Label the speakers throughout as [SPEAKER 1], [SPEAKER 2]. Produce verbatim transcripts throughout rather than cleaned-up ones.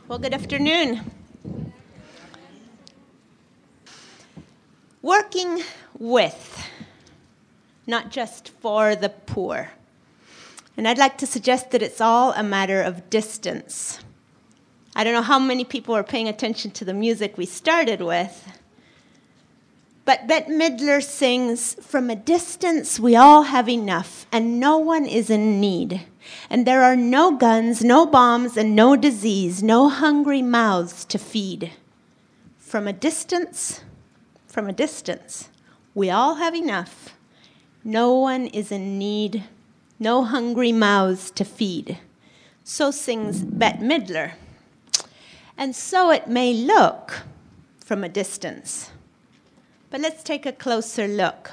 [SPEAKER 1] Well, good afternoon. Working with, not just for the poor. And I'd like to suggest that it's all a matter of distance. I don't know how many people are paying attention to the music we started with, but Bette Midler sings, "From a distance we all have enough, and no one is in need. And there are no guns, no bombs, and no disease, no hungry mouths to feed. From a distance, from a distance, we all have enough. No one is in need, no hungry mouths to feed." So sings Bette Midler. And so it may look from a distance. But let's take a closer look.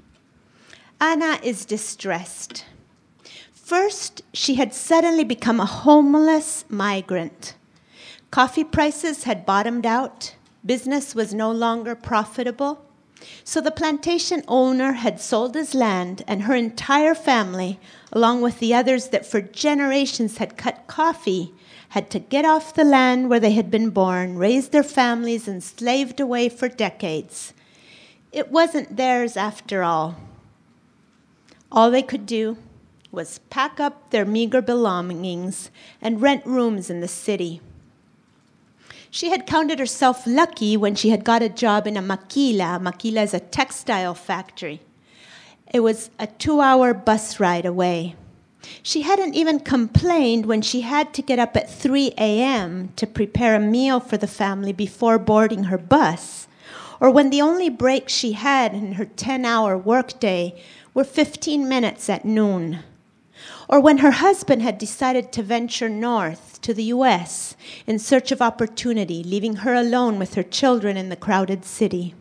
[SPEAKER 1] Ana is distressed. First, she had suddenly become a homeless migrant. Coffee prices had bottomed out. Business was no longer profitable. So the plantation owner had sold his land, and her entire family, along with the others that for generations had cut coffee, had to get off the land where they had been born, raise their families, and slaved away for decades. It wasn't theirs after all. All they could do was pack up their meager belongings and rent rooms in the city. She had counted herself lucky when she had got a job in a maquila. A maquila is a textile factory. It was a two-hour bus ride away. She hadn't even complained when she had to get up at three a.m. to prepare a meal for the family before boarding her bus, or when the only breaks she had in her ten-hour workday were fifteen minutes at noon, or when her husband had decided to venture north to the U S in search of opportunity, leaving her alone with her children in the crowded city.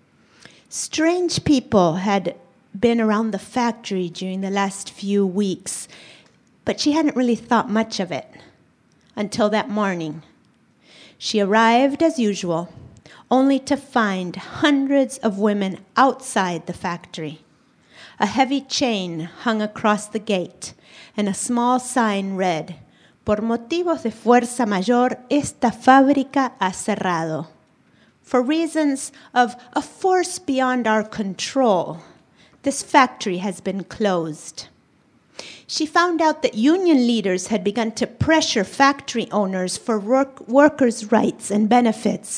[SPEAKER 1] Strange people had been around the factory during the last few weeks, but she hadn't really thought much of it until that morning. She arrived as usual, only to find hundreds of women outside the factory. A heavy chain hung across the gate, and a small sign read, "Por motivos de fuerza mayor, esta fábrica ha cerrado." For reasons of a force beyond our control, this factory has been closed. She found out that union leaders had begun to pressure factory owners for work, workers' rights and benefits.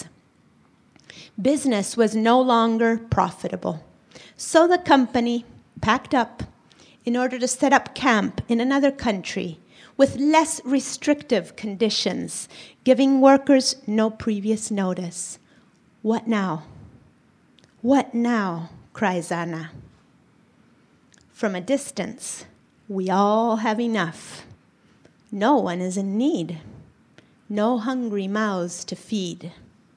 [SPEAKER 1] Business was no longer profitable. So the company packed up in order to set up camp in another country with less restrictive conditions, giving workers no previous notice. What now? What now? Cries Ana. From a distance, we all have enough. No one is in need. No hungry mouths to feed.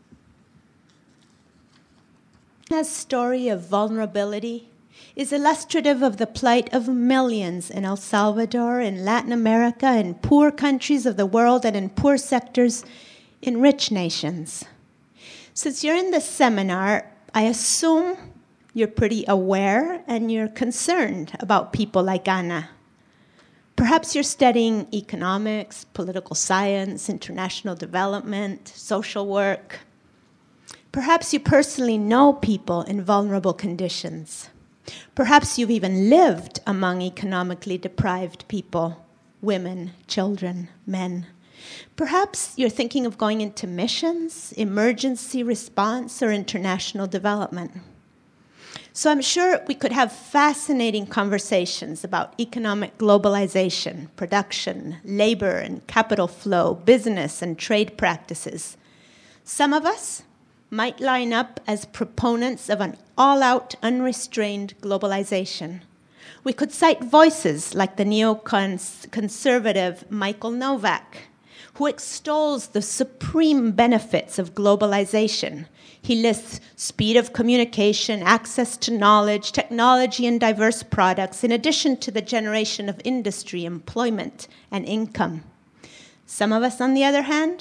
[SPEAKER 1] Ana's story of vulnerability is illustrative of the plight of millions in El Salvador, in Latin America, in poor countries of the world, and in poor sectors in rich nations. Since you're in this seminar, I assume you're pretty aware and you're concerned about people like Ana. Perhaps you're studying economics, political science, international development, social work. Perhaps you personally know people in vulnerable conditions. Perhaps you've even lived among economically deprived people, women, children, men. Perhaps you're thinking of going into missions, emergency response, or international development. So I'm sure we could have fascinating conversations about economic globalization, production, labor and capital flow, business and trade practices. Some of us might line up as proponents of an all-out, unrestrained globalization. We could cite voices like the neoconservative Michael Novak, who extols the supreme benefits of globalization. He lists speed of communication, access to knowledge, technology, and diverse products, in addition to the generation of industry, employment, and income. Some of us, on the other hand,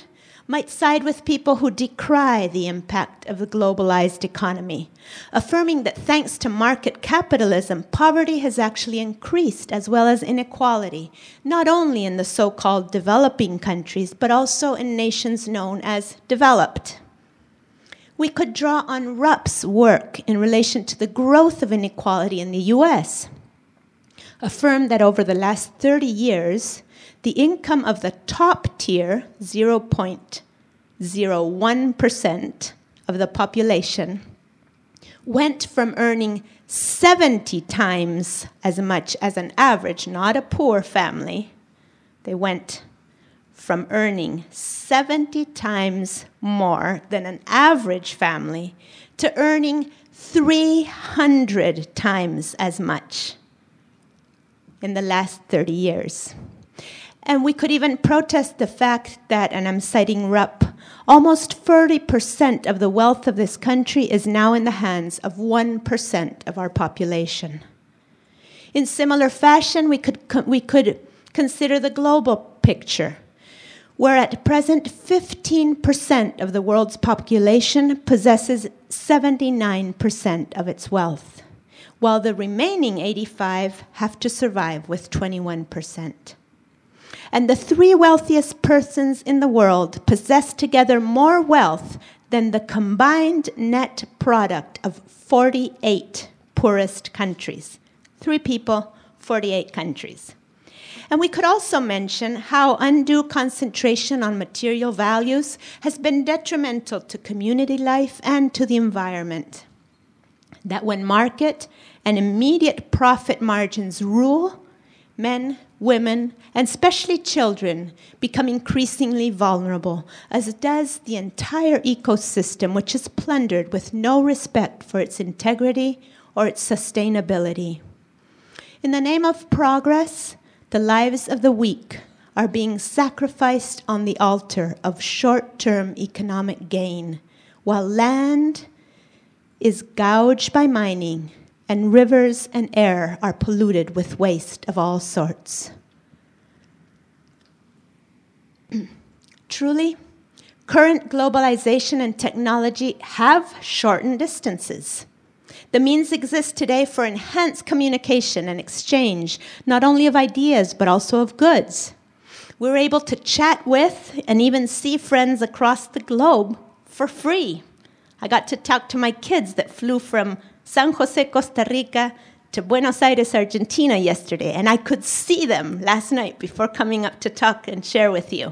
[SPEAKER 1] might side with people who decry the impact of the globalized economy, affirming that thanks to market capitalism, poverty has actually increased as well as inequality, not only in the so-called developing countries, but also in nations known as developed. We could draw on Rupp's work in relation to the growth of inequality in the U S, affirmed that over the last thirty years, the income of the top tier, zero point zero one percent of the population, went from earning seventy times as much as an average, not a poor family. They went from earning seventy times more than an average family to earning three hundred times as much in the last thirty years. And we could even protest the fact that, and I'm citing Rupp, almost forty percent of the wealth of this country is now in the hands of one percent of our population. In similar fashion, we could, we could consider the global picture, where at present fifteen percent of the world's population possesses seventy-nine percent of its wealth, while the remaining eighty-five have to survive with twenty-one percent. And the three wealthiest persons in the world possess together more wealth than the combined net product of forty-eight poorest countries. Three people, forty-eight countries. And we could also mention how undue concentration on material values has been detrimental to community life and to the environment. That when market and immediate profit margins rule, men, women, and especially children become increasingly vulnerable, as does the entire ecosystem, which is plundered with no respect for its integrity or its sustainability. In the name of progress, the lives of the weak are being sacrificed on the altar of short-term economic gain, while land is gouged by mining, and rivers and air are polluted with waste of all sorts. Truly, current globalization and technology have shortened distances. The means exist today for enhanced communication and exchange, not only of ideas, but also of goods. We're able to chat with and even see friends across the globe for free. I got to talk to my kids that flew from San Jose, Costa Rica to Buenos Aires, Argentina yesterday, and I could see them last night before coming up to talk and share with you.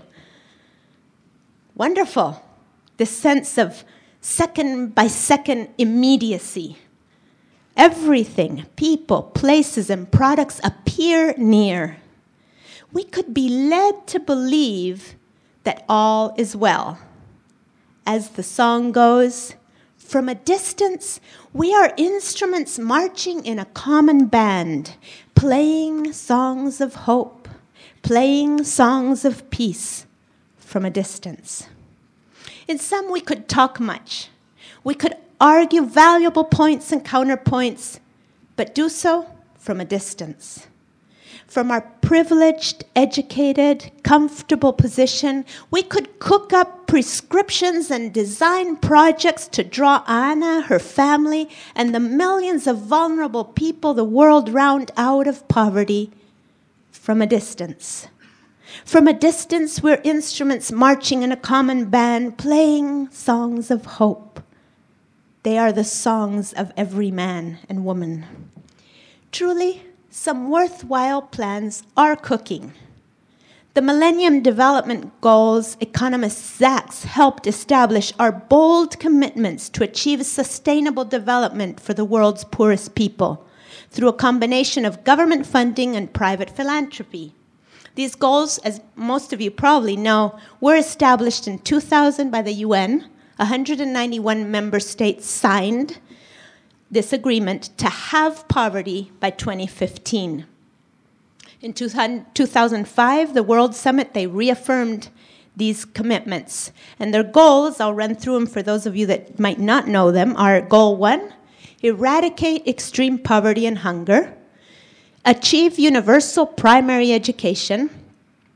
[SPEAKER 1] Wonderful. This sense of second by second immediacy. Everything, people, places, and products appear near. We could be led to believe that all is well. As the song goes, from a distance, we are instruments marching in a common band, playing songs of hope, playing songs of peace from a distance. In some, we could talk much. We could argue valuable points and counterpoints, but do so from a distance. From our privileged, educated, comfortable position, we could cook up prescriptions and design projects to draw Anna, her family, and the millions of vulnerable people the world round out of poverty from a distance. From a distance, we're instruments marching in a common band, playing songs of hope. They are the songs of every man and woman. Truly, some worthwhile plans are cooking. The Millennium Development Goals economist Zaks helped establish are bold commitments to achieve sustainable development for the world's poorest people through a combination of government funding and private philanthropy. These goals, as most of you probably know, were established in two thousand by the U N. one hundred ninety-one member states signed this agreement to halve poverty by twenty fifteen. In two thousand five, the World Summit, they reaffirmed these commitments. And their goals, I'll run through them for those of you that might not know them, are goal one, eradicate extreme poverty and hunger, achieve universal primary education,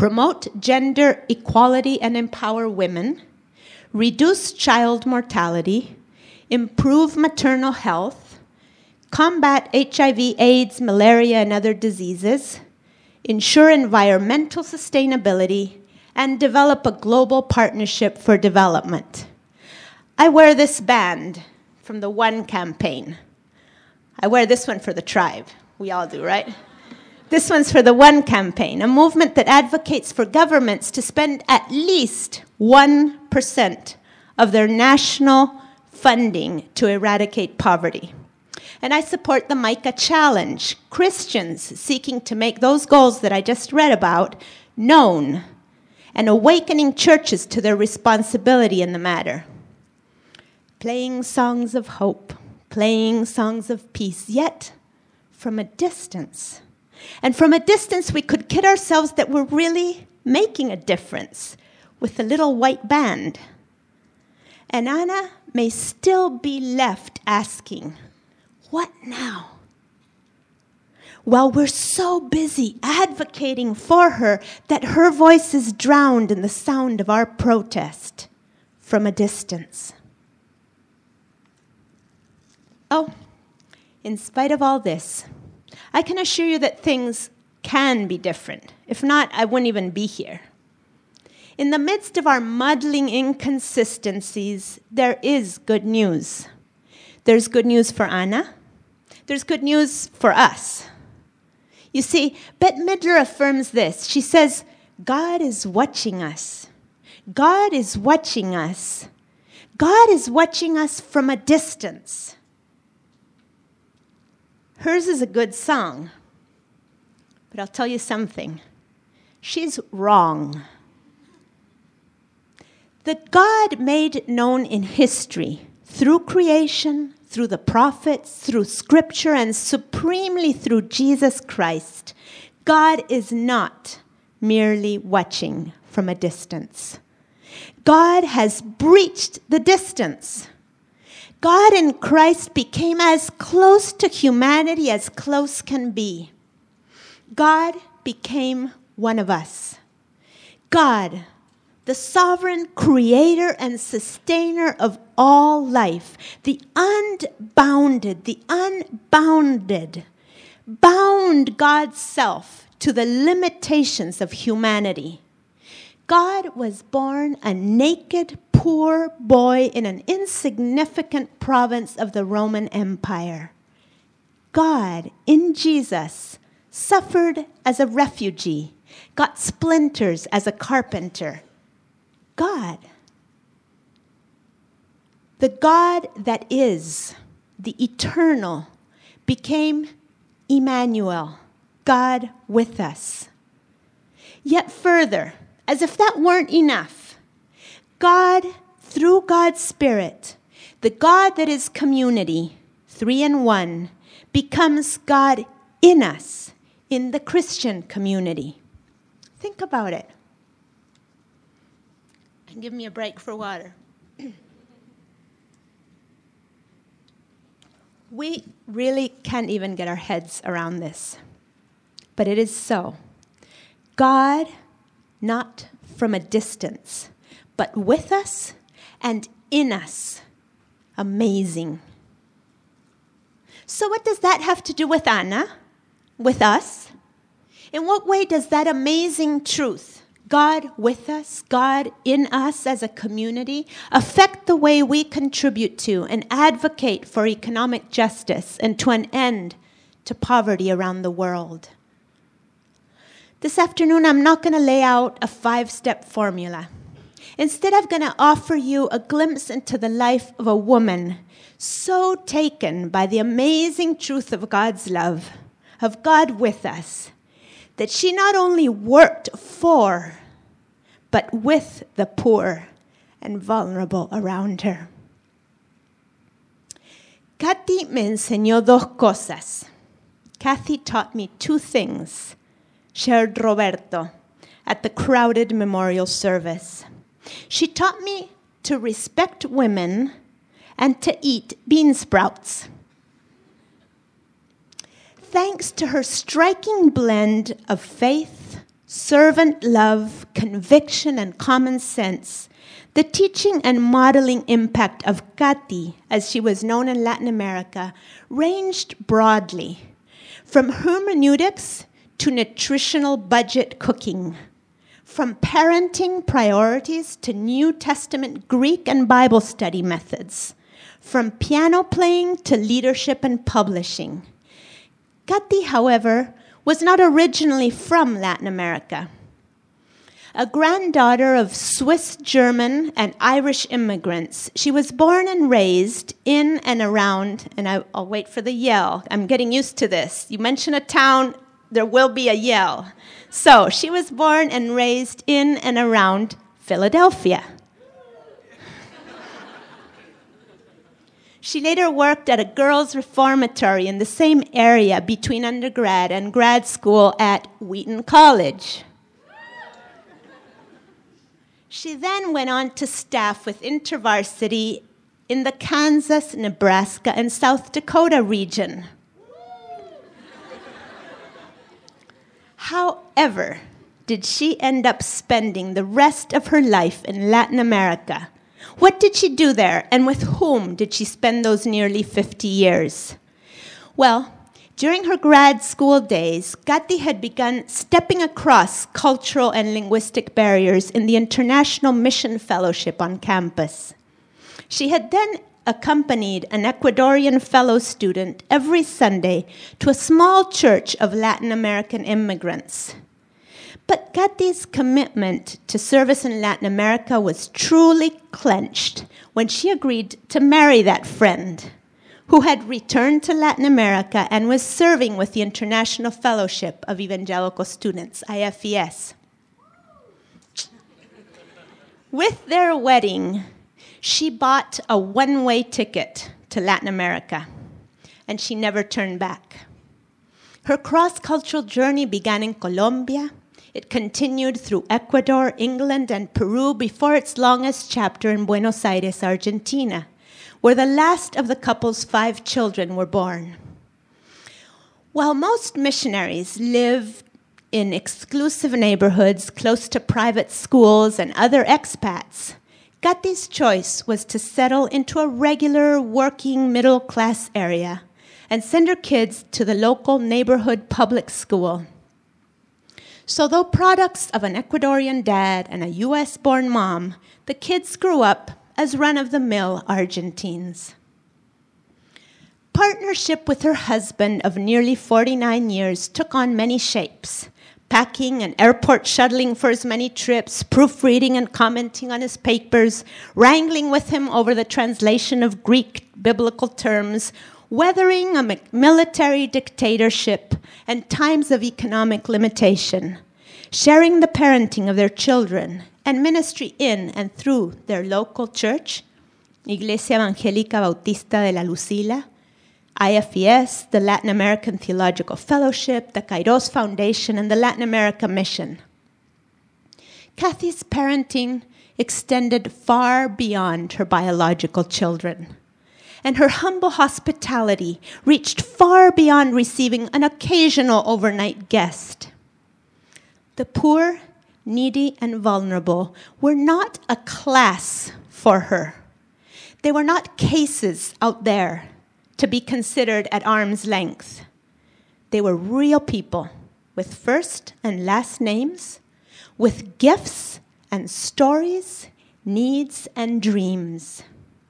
[SPEAKER 1] promote gender equality and empower women, reduce child mortality, improve maternal health, combat H I V, AIDS, malaria, and other diseases, ensure environmental sustainability, and develop a global partnership for development. I wear this band from the One campaign. I wear this one for the tribe. We all do, right? This one's for the One campaign, a movement that advocates for governments to spend at least one percent of their national funding to eradicate poverty. And I support the Micah Challenge, Christians seeking to make those goals that I just read about known and awakening churches to their responsibility in the matter. Playing songs of hope, playing songs of peace, yet from a distance. And from a distance, we could kid ourselves that we're really making a difference with a little white band. And Anna may still be left asking, what now? While we're so busy advocating for her that her voice is drowned in the sound of our protest from a distance. Oh, in spite of all this, I can assure you that things can be different. If not, I wouldn't even be here. In the midst of our muddling inconsistencies, there is good news. There's good news for Anna. There's good news for us. You see, Bette Midler affirms this. She says, God is watching us. God is watching us. God is watching us from a distance. Hers is a good song. But I'll tell you something. She's wrong. The God made known in history, through creation, through the prophets, through scripture, and supremely through Jesus Christ, God is not merely watching from a distance. God has breached the distance. God in Christ became as close to humanity as close can be. God became one of us. God, the sovereign creator and sustainer of all life, the unbounded, the unbounded, bound God's self to the limitations of humanity. God was born a naked, poor boy in an insignificant province of the Roman Empire. God, in Jesus, suffered as a refugee, got splinters as a carpenter. God, the God that is, the eternal, became Emmanuel, God with us. Yet further, as if that weren't enough, God, through God's Spirit, the God that is community, three in one, becomes God in us, in the Christian community. Think about it. And give me a break for water. We really can't even get our heads around this. But it is so. God, not from a distance, but with us and in us. Amazing. So what does that have to do with Anna? With us? In what way does that amazing truth, God with us, God in us as a community, affect the way we contribute to and advocate for economic justice and to an end to poverty around the world? This afternoon, I'm not going to lay out a five-step formula. Instead, I'm going to offer you a glimpse into the life of a woman so taken by the amazing truth of God's love, of God with us, that she not only worked for, but with the poor and vulnerable around her. Kathy me enseñó dos cosas. Kathy taught me two things, shared Roberto at the crowded memorial service. She taught me to respect women and to eat bean sprouts. Thanks to her striking blend of faith, servant love, conviction, and common sense, the teaching and modeling impact of Katy, as she was known in Latin America, ranged broadly, from hermeneutics to nutritional budget cooking, from parenting priorities to New Testament Greek and Bible study methods, from piano playing to leadership and publishing. Katy, however, was not originally from Latin America. A granddaughter of Swiss, German, and Irish immigrants, she was born and raised in and around, and I, I'll wait for the yell. I'm getting used to this. You mention a town, there will be a yell. So she was born and raised in and around Philadelphia. She later worked at a girls' reformatory in the same area between undergrad and grad school at Wheaton College. She then went on to staff with InterVarsity in the Kansas, Nebraska, and South Dakota region. However, did she end up spending the rest of her life in Latin America? What did she do there, and with whom did she spend those nearly fifty years? Well, during her grad school days, Katy had begun stepping across cultural and linguistic barriers in the International Mission Fellowship on campus. She had then accompanied an Ecuadorian fellow student every Sunday to a small church of Latin American immigrants. But Katy's commitment to service in Latin America was truly clenched when she agreed to marry that friend who had returned to Latin America and was serving with the International Fellowship of Evangelical Students, I F E S. With their wedding, she bought a one-way ticket to Latin America, and she never turned back. Her cross-cultural journey began in Colombia. It continued through Ecuador, England, and Peru before its longest chapter in Buenos Aires, Argentina, where the last of the couple's five children were born. While most missionaries live in exclusive neighborhoods close to private schools and other expats, Katy's choice was to settle into a regular working middle-class area and send her kids to the local neighborhood public school. So though products of an Ecuadorian dad and a U S-born mom, the kids grew up as run-of-the-mill Argentines. Partnership with her husband of nearly forty-nine years took on many shapes: packing and airport shuttling for his many trips, proofreading and commenting on his papers, wrangling with him over the translation of Greek biblical terms, weathering a military dictatorship and times of economic limitation, sharing the parenting of their children, and ministry in and through their local church, Iglesia Evangélica Bautista de la Lucila, I F E S, the Latin American Theological Fellowship, the Kairos Foundation, and the Latin America Mission. Katy's parenting extended far beyond her biological children, and her humble hospitality reached far beyond receiving an occasional overnight guest. The poor, needy, and vulnerable were not a class for her. They were not cases out there to be considered at arm's length. They were real people with first and last names, with gifts and stories, needs and dreams.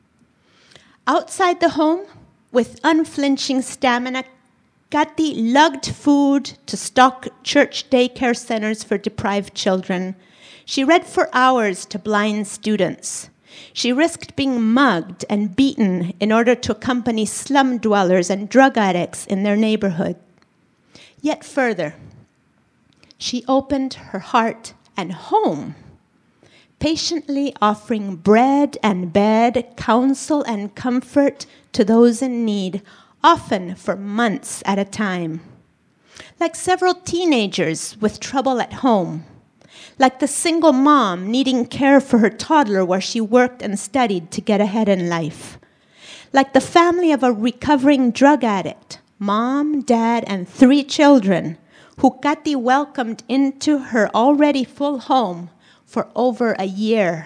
[SPEAKER 1] Outside the home, with unflinching stamina, Katy lugged food to stock church daycare centers for deprived children. She read for hours to blind students. She risked being mugged and beaten in order to accompany slum dwellers and drug addicts in their neighborhood. Yet further, she opened her heart and home, patiently offering bread and bed, counsel and comfort to those in need, often for months at a time. Like several teenagers with trouble at home, like the single mom needing care for her toddler where she worked and studied to get ahead in life, like the family of a recovering drug addict, mom, dad, and three children who Kathy welcomed into her already full home for over a year.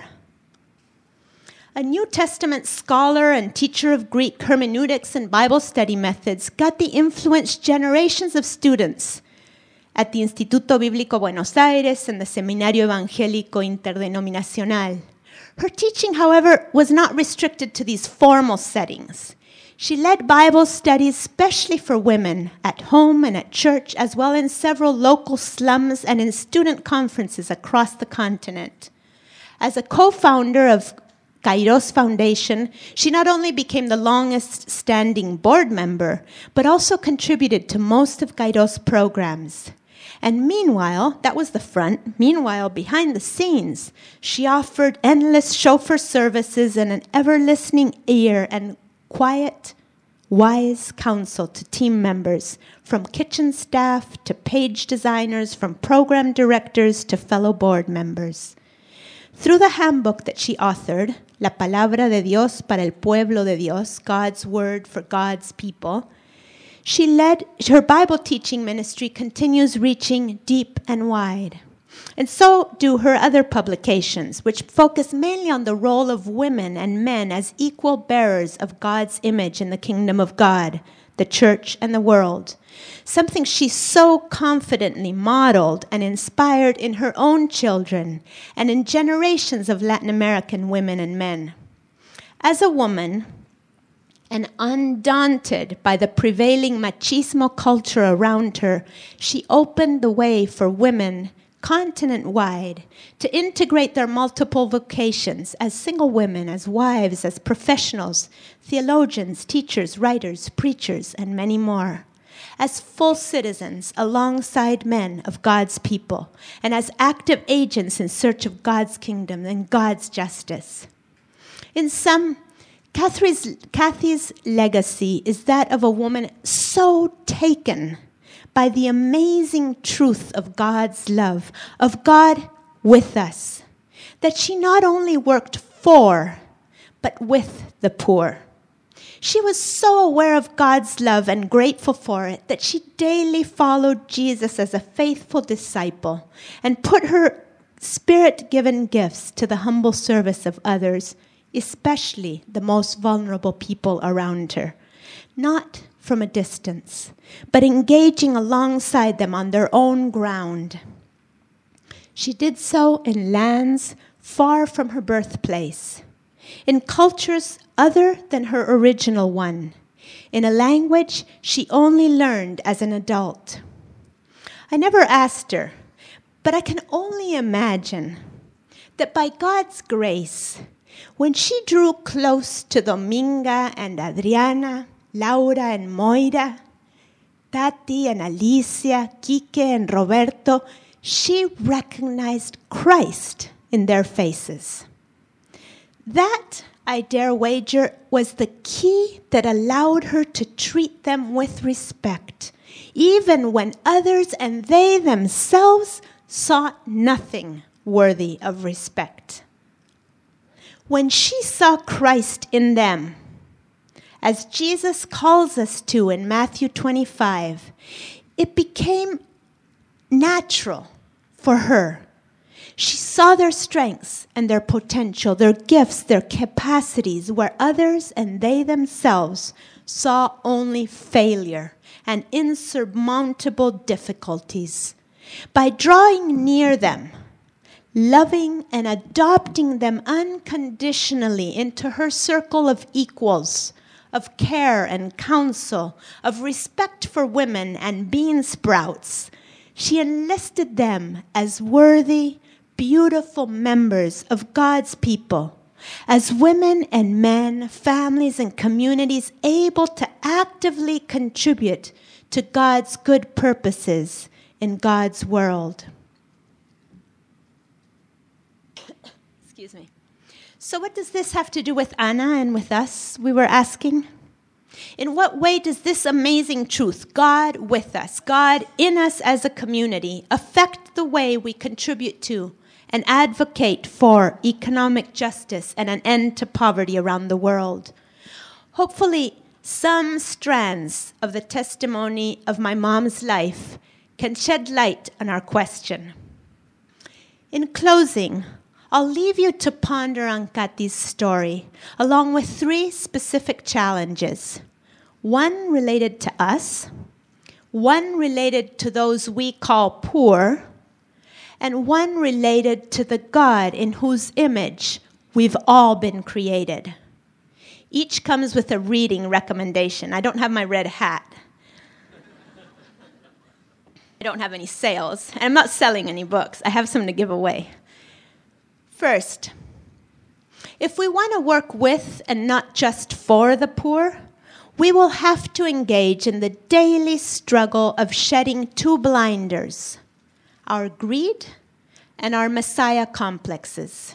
[SPEAKER 1] A New Testament scholar and teacher of Greek hermeneutics and Bible study methods, Kathy influenced generations of students at the Instituto Bíblico Buenos Aires and the Seminario Evangélico Interdenominacional. Her teaching, however, was not restricted to these formal settings. She led Bible studies especially for women at home and at church, as well in several local slums and in student conferences across the continent. As a co-founder of Kairos Foundation, she not only became the longest-standing board member, but also contributed to most of Kairos programs. And meanwhile, that was the front, meanwhile, behind the scenes, she offered endless chauffeur services and an ever-listening ear and quiet, wise counsel to team members, from kitchen staff to page designers, from program directors to fellow board members. Through the handbook that she authored, La Palabra de Dios para el Pueblo de Dios, God's Word for God's People, she led, her Bible teaching ministry continues reaching deep and wide. And so do her other publications, which focus mainly on the role of women and men as equal bearers of God's image in the kingdom of God, the church, and the world, something she so confidently modeled and inspired in her own children and in generations of Latin American women and men. As a woman, and undaunted by the prevailing machismo culture around her, she opened the way for women continent-wide to integrate their multiple vocations as single women, as wives, as professionals, theologians, teachers, writers, preachers, and many more, as full citizens alongside men of God's people, and as active agents in search of God's kingdom and God's justice. In sum, Kathy's, Kathy's legacy is that of a woman so taken by the amazing truth of God's love, of God with us, that she not only worked for, but with the poor. She was so aware of God's love and grateful for it that she daily followed Jesus as a faithful disciple and put her Spirit-given gifts to the humble service of others, especially the most vulnerable people around her, not from a distance, but engaging alongside them on their own ground. She did so in lands far from her birthplace, in cultures other than her original one, in a language she only learned as an adult. I never asked her, but I can only imagine that by God's grace, when she drew close to Dominga and Adriana, Laura and Moira, Tati and Alicia, Kike and Roberto, she recognized Christ in their faces. That, I dare wager, was the key that allowed her to treat them with respect, even when others and they themselves sought nothing worthy of respect. When she saw Christ in them, as Jesus calls us to in Matthew twenty-five, it became natural for her. She saw their strengths and their potential, their gifts, their capacities, where others and they themselves saw only failure and insurmountable difficulties. By drawing near them, loving and adopting them unconditionally into her circle of equals, of care and counsel, of respect for women and bean sprouts, she enlisted them as worthy, beautiful members of God's people, as women and men, families and communities able to actively contribute to God's good purposes in God's world. Excuse me. So what does this have to do with Anna and with us, we were asking? In what way does this amazing truth, God with us, God in us as a community, affect the way we contribute to and advocate for economic justice and an end to poverty around the world? Hopefully, some strands of the testimony of my mom's life can shed light on our question. In closing, I'll leave you to ponder on Kati's story, along with three specific challenges. One related to us, one related to those we call poor, and one related to the God in whose image we've all been created. Each comes with a reading recommendation. I don't have my red hat. I don't have any sales, and I'm not selling any books. I have some to give away. First, if we want to work with and not just for the poor, we will have to engage in the daily struggle of shedding two blinders, our greed and our Messiah complexes.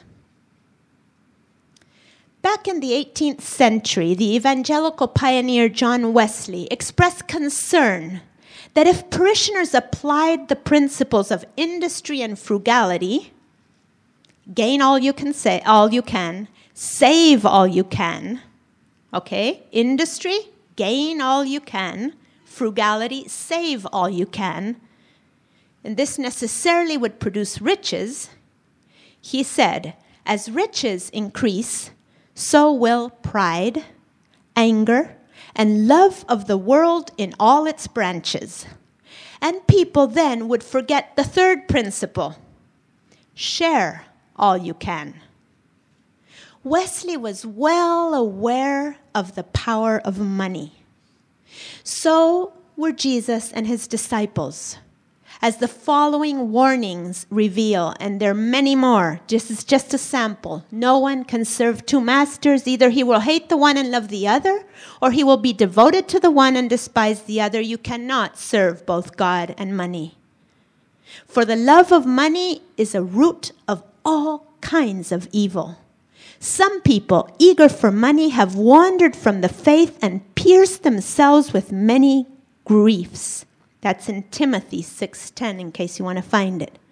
[SPEAKER 1] Back in the eighteenth century, the evangelical pioneer John Wesley expressed concern that if parishioners applied the principles of industry and frugality, gain all you can say, all you can, save all you can, okay? Industry, gain all you can, frugality, save all you can, and this necessarily would produce riches. He said, as riches increase, so will pride, anger, and love of the world in all its branches. And people then would forget the third principle, share all you can. Wesley was well aware of the power of money. So were Jesus and his disciples. As the following warnings reveal, and there are many more, this is just a sample. No one can serve two masters. Either he will hate the one and love the other, or he will be devoted to the one and despise the other. You cannot serve both God and money. For the love of money is a root of all kinds of evil. Some people, eager for money, have wandered from the faith and pierced themselves with many griefs. That's in Timothy six ten, in case you want to find it.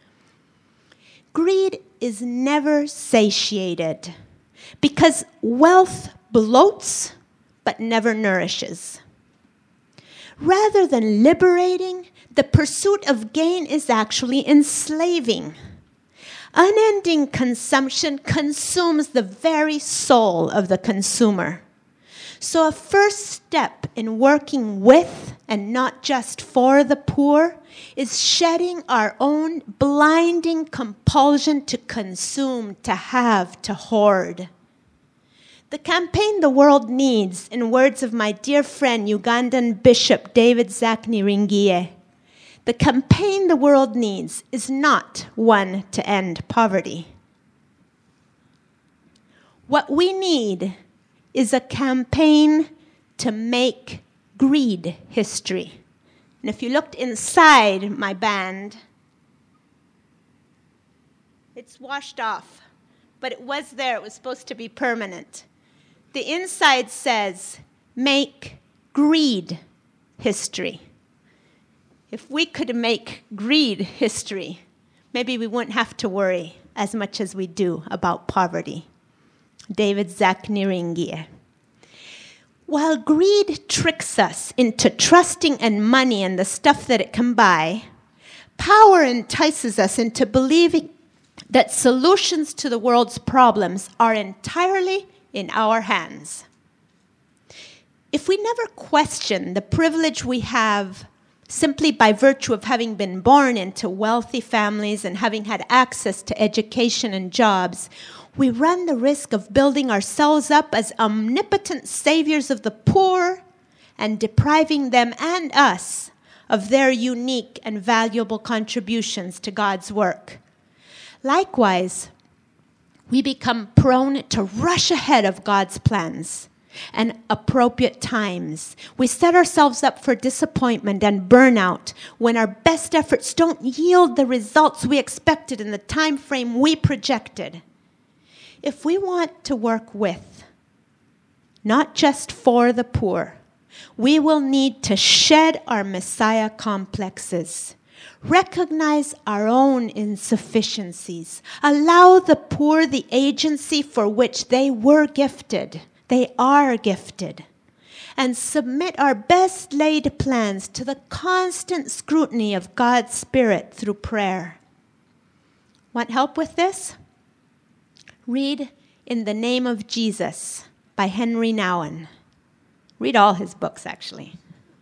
[SPEAKER 1] Greed is never satiated because wealth bloats but never nourishes. Rather than liberating, the pursuit of gain is actually enslaving. Unending consumption consumes the very soul of the consumer. So a first step in working with and not just for the poor is shedding our own blinding compulsion to consume, to have, to hoard. The campaign the world needs, in words of my dear friend, Ugandan Bishop David Zakniringie, the campaign the world needs is not one to end poverty. What we need is a campaign to make greed history. And if you looked inside my band, it's washed off, but it was there. It was supposed to be permanent. The inside says, make greed history. If we could make greed history, maybe we wouldn't have to worry as much as we do about poverty. David Zakniringie. While greed tricks us into trusting in money and the stuff that it can buy, power entices us into believing that solutions to the world's problems are entirely in our hands. If we never question the privilege we have simply by virtue of having been born into wealthy families and having had access to education and jobs, we run the risk of building ourselves up as omnipotent saviors of the poor and depriving them and us of their unique and valuable contributions to God's work. Likewise, we become prone to rush ahead of God's plans and appropriate times. We set ourselves up for disappointment and burnout when our best efforts don't yield the results we expected in the time frame we projected. If we want to work with, not just for the poor, we will need to shed our Messiah complexes, recognize our own insufficiencies, allow the poor the agency for which they were gifted, they are gifted, and submit our best laid plans to the constant scrutiny of God's Spirit through prayer. Want help with this? Read In the Name of Jesus by Henry Nouwen. Read all his books, actually.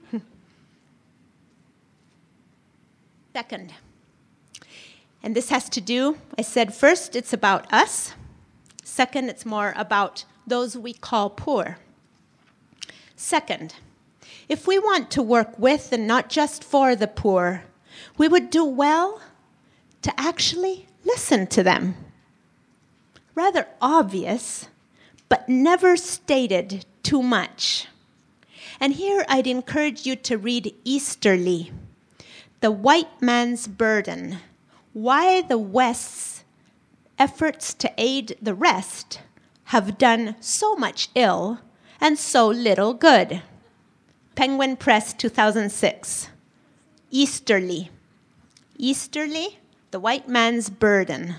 [SPEAKER 1] Second, and this has to do, I said first, it's about us. Second, it's more about those we call poor. Second, if we want to work with and not just for the poor, we would do well to actually listen to them. Rather obvious, but never stated too much. And here I'd encourage you to read Easterly, The White Man's Burden, Why the West's Efforts to Aid the Rest Have Done So Much Ill and So Little Good. Penguin Press, two thousand six. Easterly. Easterly, The White Man's Burden.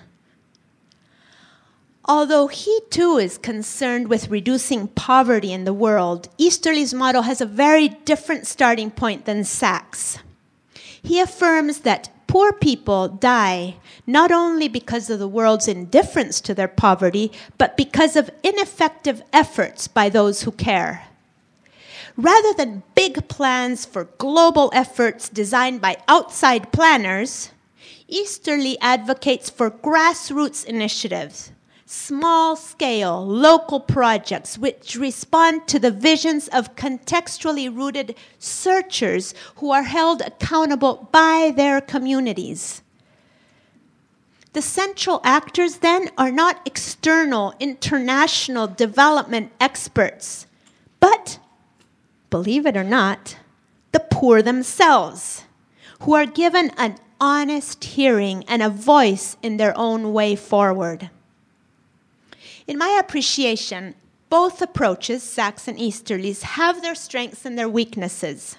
[SPEAKER 1] Although he too is concerned with reducing poverty in the world, Easterly's model has a very different starting point than Sachs. He affirms that poor people die not only because of the world's indifference to their poverty, but because of ineffective efforts by those who care. Rather than big plans for global efforts designed by outside planners, Easterly advocates for grassroots initiatives, small-scale, local projects which respond to the visions of contextually rooted searchers who are held accountable by their communities. The central actors, then, are not external, international development experts, but, believe it or not, the poor themselves, who are given an honest hearing and a voice in their own way forward. In my appreciation, both approaches, Sachs and Easterly's, have their strengths and their weaknesses.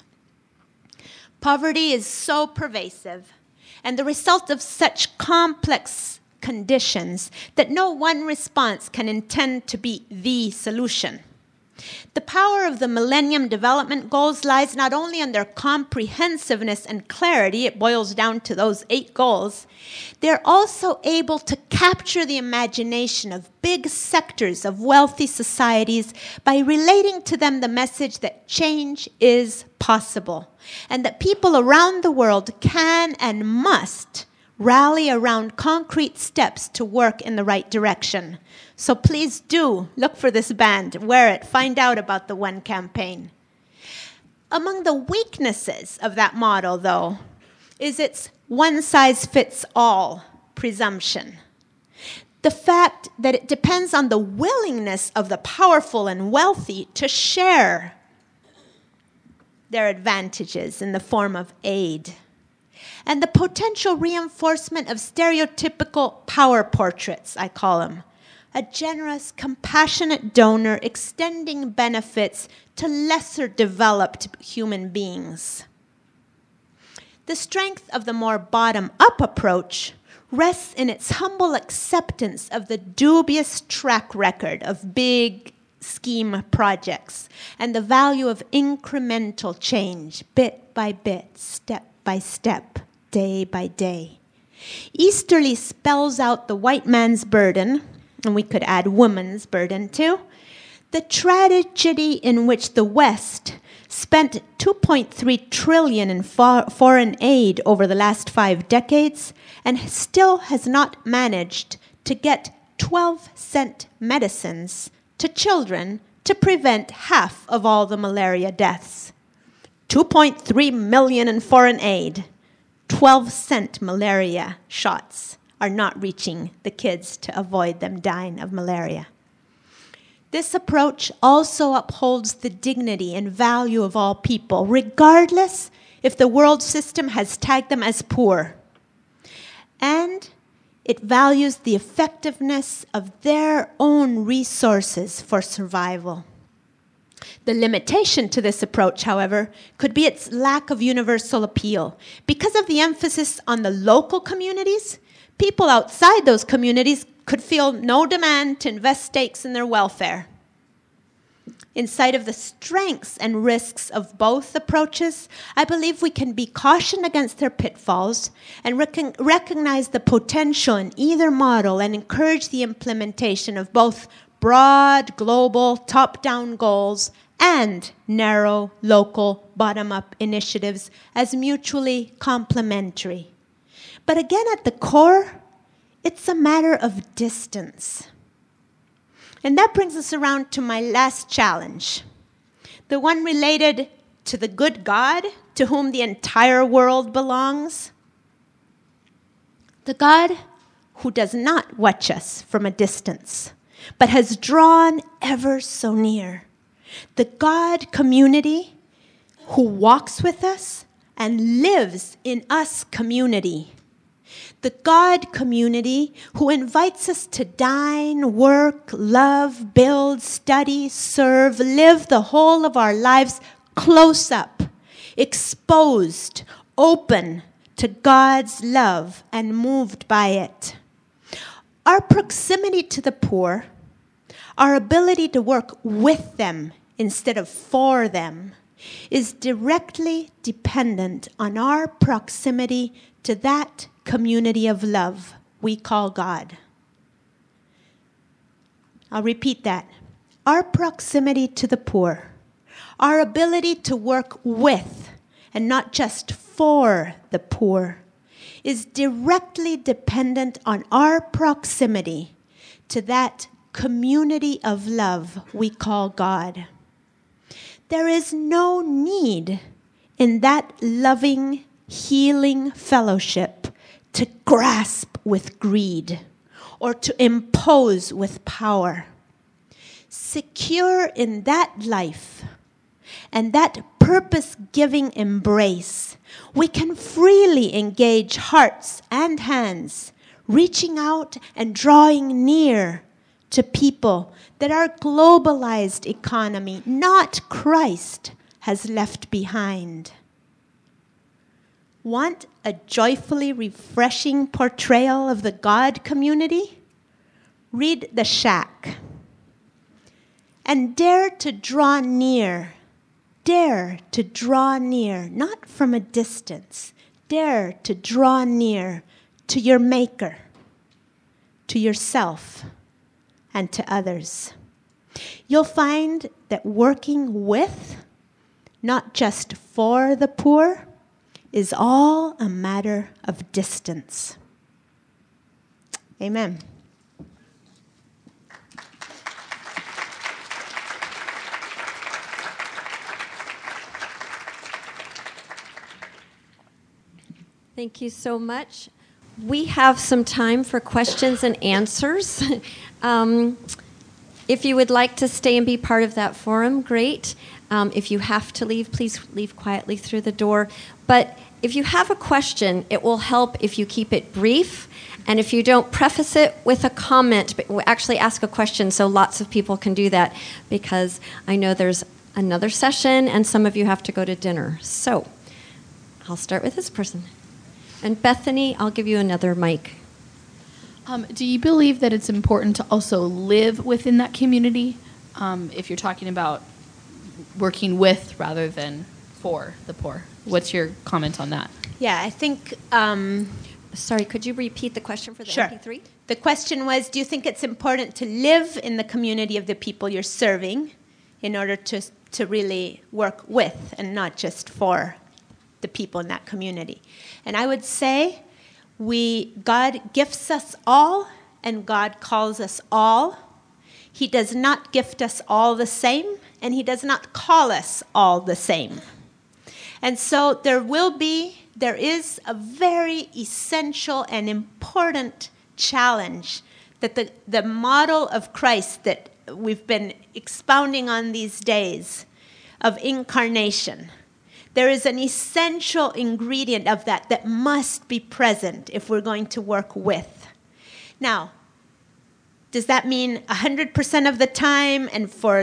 [SPEAKER 1] Poverty is so pervasive and the result of such complex conditions that no one response can intend to be the solution. The power of the Millennium Development Goals lies not only in their comprehensiveness and clarity, it boils down to those eight goals, they're also able to capture the imagination of big sectors of wealthy societies by relating to them the message that change is possible and that people around the world can and must rally around concrete steps to work in the right direction. So please do look for this band, wear it, find out about the One campaign. Among the weaknesses of that model, though, is its one-size-fits-all presumption. The fact that it depends on the willingness of the powerful and wealthy to share their advantages in the form of aid, and the potential reinforcement of stereotypical power portraits, I call them. A generous, compassionate donor extending benefits to lesser developed human beings. The strength of the more bottom-up approach rests in its humble acceptance of the dubious track record of big scheme projects and the value of incremental change, bit by bit, step by step, day by day. Easterly spells out the white man's burden, and we could add woman's burden too, the tragedy in which the West spent two point three trillion dollars in for foreign aid over the last five decades and still has not managed to get twelve cent medicines to children to prevent half of all the malaria deaths. two point three million dollars in foreign aid, twelve cent malaria shots are not reaching the kids to avoid them dying of malaria. This approach also upholds the dignity and value of all people, regardless if the world system has tagged them as poor. And it values the effectiveness of their own resources for survival. The limitation to this approach, however, could be its lack of universal appeal. Because of the emphasis on the local communities, people outside those communities could feel no demand to invest stakes in their welfare. In sight of the strengths and risks of both approaches, I believe we can be cautioned against their pitfalls and rec- recognize the potential in either model and encourage the implementation of both broad, global, top-down goals and narrow, local, bottom-up initiatives as mutually complementary. But again, at the core, it's a matter of distance. And that brings us around to my last challenge, the one related to the good God to whom the entire world belongs. The God who does not watch us from a distance, but has drawn ever so near. The God community who walks with us and lives in us community. The God community who invites us to dine, work, love, build, study, serve, live the whole of our lives close up, exposed, open to God's love and moved by it. Our proximity to the poor, our ability to work with them instead of for them, is directly dependent on our proximity to that community of love we call God. I'll repeat that. Our proximity to the poor, our ability to work with and not just for the poor, is directly dependent on our proximity to that community of love we call God. There is no need in that loving, healing fellowship to grasp with greed or to impose with power. Secure in that life and that purpose-giving embrace, we can freely engage hearts and hands, reaching out and drawing near to people that our globalized economy, not Christ, has left behind. Want a joyfully refreshing portrayal of the God community? Read The Shack. And dare to draw near, dare to draw near, not from a distance, dare to draw near to your Maker, to yourself, and to others. You'll find that working with, not just for the poor, is all a matter of distance. Amen.
[SPEAKER 2] Thank you so much. We have some time for questions and answers. um, if you would like to stay and be part of that forum, great. Um, if you have to leave, please leave quietly through the door. But if you have a question, it will help if you keep it brief. And if you don't, preface it with a comment, but actually ask a question so lots of people can do that, because I know there's another session and some of you have to go to dinner. So I'll start with this person. And Bethany, I'll give you another mic.
[SPEAKER 3] Um, do you believe that it's important to also live within that community, um, if you're talking about working with rather than for the poor? What's your comment on that?
[SPEAKER 1] Yeah, I think... Um,
[SPEAKER 2] Sorry, could you repeat the question for the
[SPEAKER 1] sure.
[SPEAKER 2] M P three?
[SPEAKER 1] The question was, do you think it's important to live in the community of the people you're serving in order to, to really work with and not just for the people in that community? And I would say we God gifts us all, and God calls us all. He does not gift us all the same, and he does not call us all the same. And so there will be, there is a very essential and important challenge that the, the model of Christ that we've been expounding on these days of incarnation, there is an essential ingredient of that that must be present if we're going to work with. Now, does that mean one hundred percent of the time and for...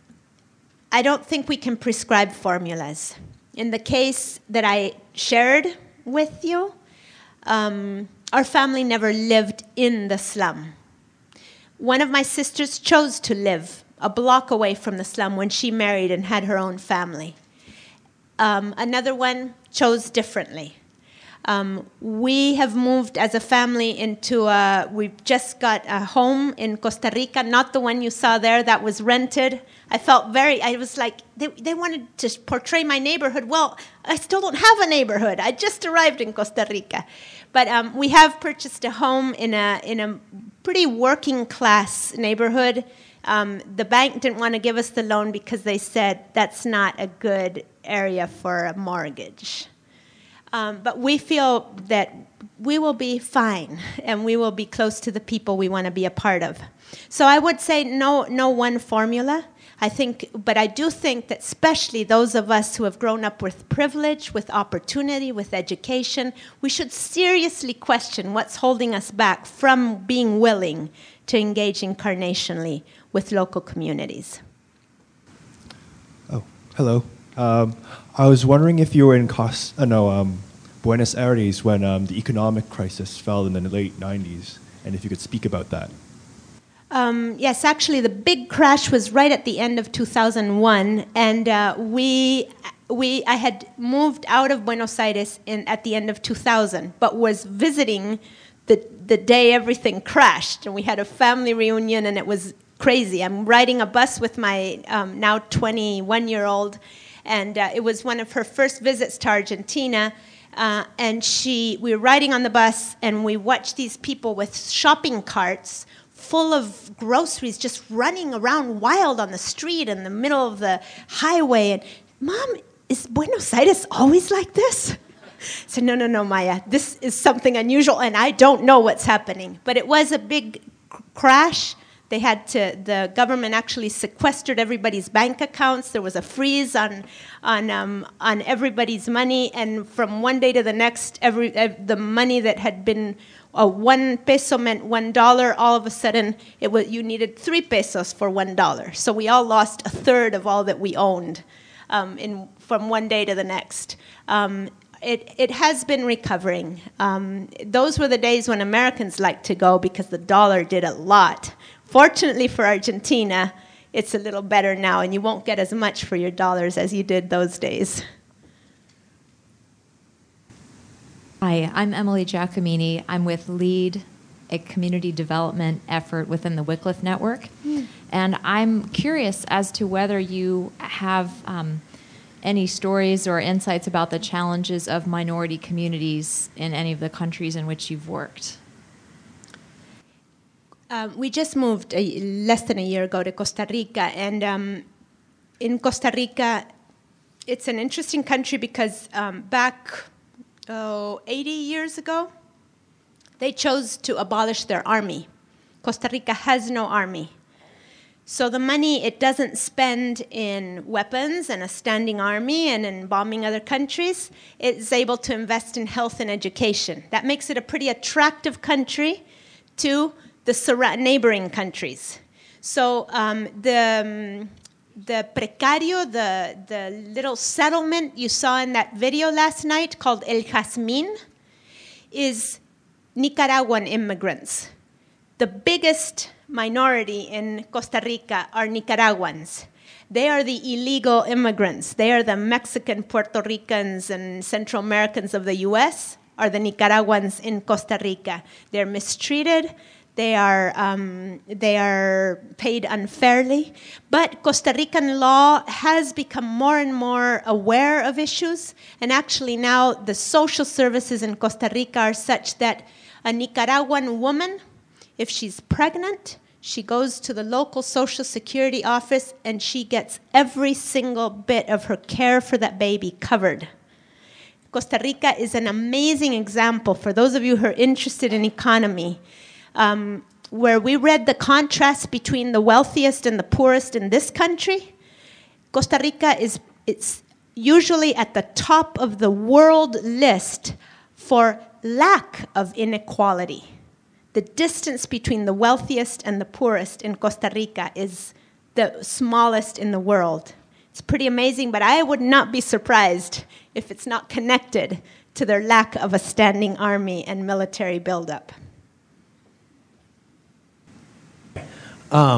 [SPEAKER 1] I don't think we can prescribe formulas. In the case that I shared with you, um, our family never lived in the slum. One of my sisters chose to live a block away from the slum when she married and had her own family. Um, another one chose differently. Um, we have moved as a family into a, we've just got a home in Costa Rica, not the one you saw there that was rented. I felt very, I was like, they, they wanted to portray my neighborhood. Well, I still don't have a neighborhood. I just arrived in Costa Rica. But um, we have purchased a home in a, in a pretty working class neighborhood. Um, the bank didn't want to give us the loan because they said that's not a good area for a mortgage. Um, but we feel that we will be fine, and we will be close to the people we want to be a part of. So I would say no, no one formula. I think, but I do think that especially those of us who have grown up with privilege, with opportunity, with education, we should seriously question what's holding us back from being willing to engage incarnationally with local communities.
[SPEAKER 4] Oh, hello. Um, I was wondering if you were in Cost, uh, no, um, Buenos Aires when um, the economic crisis fell in the late nineties, and if you could speak about that.
[SPEAKER 1] Um, yes, actually, the big crash was right at the end of two thousand one, and uh, we, we, I had moved out of Buenos Aires in, at the end of two thousand, but was visiting the the day everything crashed, and we had a family reunion, and it was crazy. I'm riding a bus with my um, now twenty-one-year-old, and uh, it was one of her first visits to Argentina. Uh, and she, we were riding on the bus, and we watched these people with shopping carts full of groceries just running around wild on the street in the middle of the highway. And, Mom, is Buenos Aires always like this? I said, no, no, no, Maya, this is something unusual, and I don't know what's happening. But it was a big crash. They had to, the government actually sequestered everybody's bank accounts. There was a freeze on, on, um, on everybody's money, and from one day to the next, every, uh, the money that had been uh, one peso meant one dollar. All of a sudden, it was, you needed three pesos for one dollar. So we all lost a third of all that we owned um, in, from one day to the next. Um, It, it has been recovering. Um, those were the days when Americans liked to go because the dollar did a lot. Fortunately for Argentina, it's a little better now, and you won't get as much for your dollars as you did those days.
[SPEAKER 5] Hi, I'm Emily Giacomini. I'm with LEAD, a community development effort within the Wycliffe Network. Mm. And I'm curious as to whether you have um, any stories or insights about the challenges of minority communities in any of the countries in which you've worked.
[SPEAKER 1] Um, we just moved a, less than a year ago to Costa Rica, and um, in Costa Rica, it's an interesting country because um, back oh, eighty years ago, they chose to abolish their army. Costa Rica has no army. So the money it doesn't spend in weapons and a standing army and in bombing other countries, it's able to invest in health and education. That makes it a pretty attractive country to the surra- neighboring countries. So um, the, um, the precario, the, the little settlement you saw in that video last night called El Jazmín, is Nicaraguan immigrants. The biggest minority in Costa Rica are Nicaraguans. They are the illegal immigrants. They are the Mexican, Puerto Ricans, and Central Americans of the U S, are the Nicaraguans in Costa Rica. They're mistreated. They are, um, they are paid unfairly. But Costa Rican law has become more and more aware of issues. And actually now the social services in Costa Rica are such that a Nicaraguan woman, if she's pregnant, she goes to the local social security office and she gets every single bit of her care for that baby covered. Costa Rica is an amazing example for those of you who are interested in economy, um, where we read the contrast between the wealthiest and the poorest in this country. Costa Rica is it's usually at the top of the world list for lack of inequality. The distance between the wealthiest and the poorest in Costa Rica is the smallest in the world. It's pretty amazing, but I would not be surprised if it's not connected to their lack of a standing army and military buildup.
[SPEAKER 6] Um,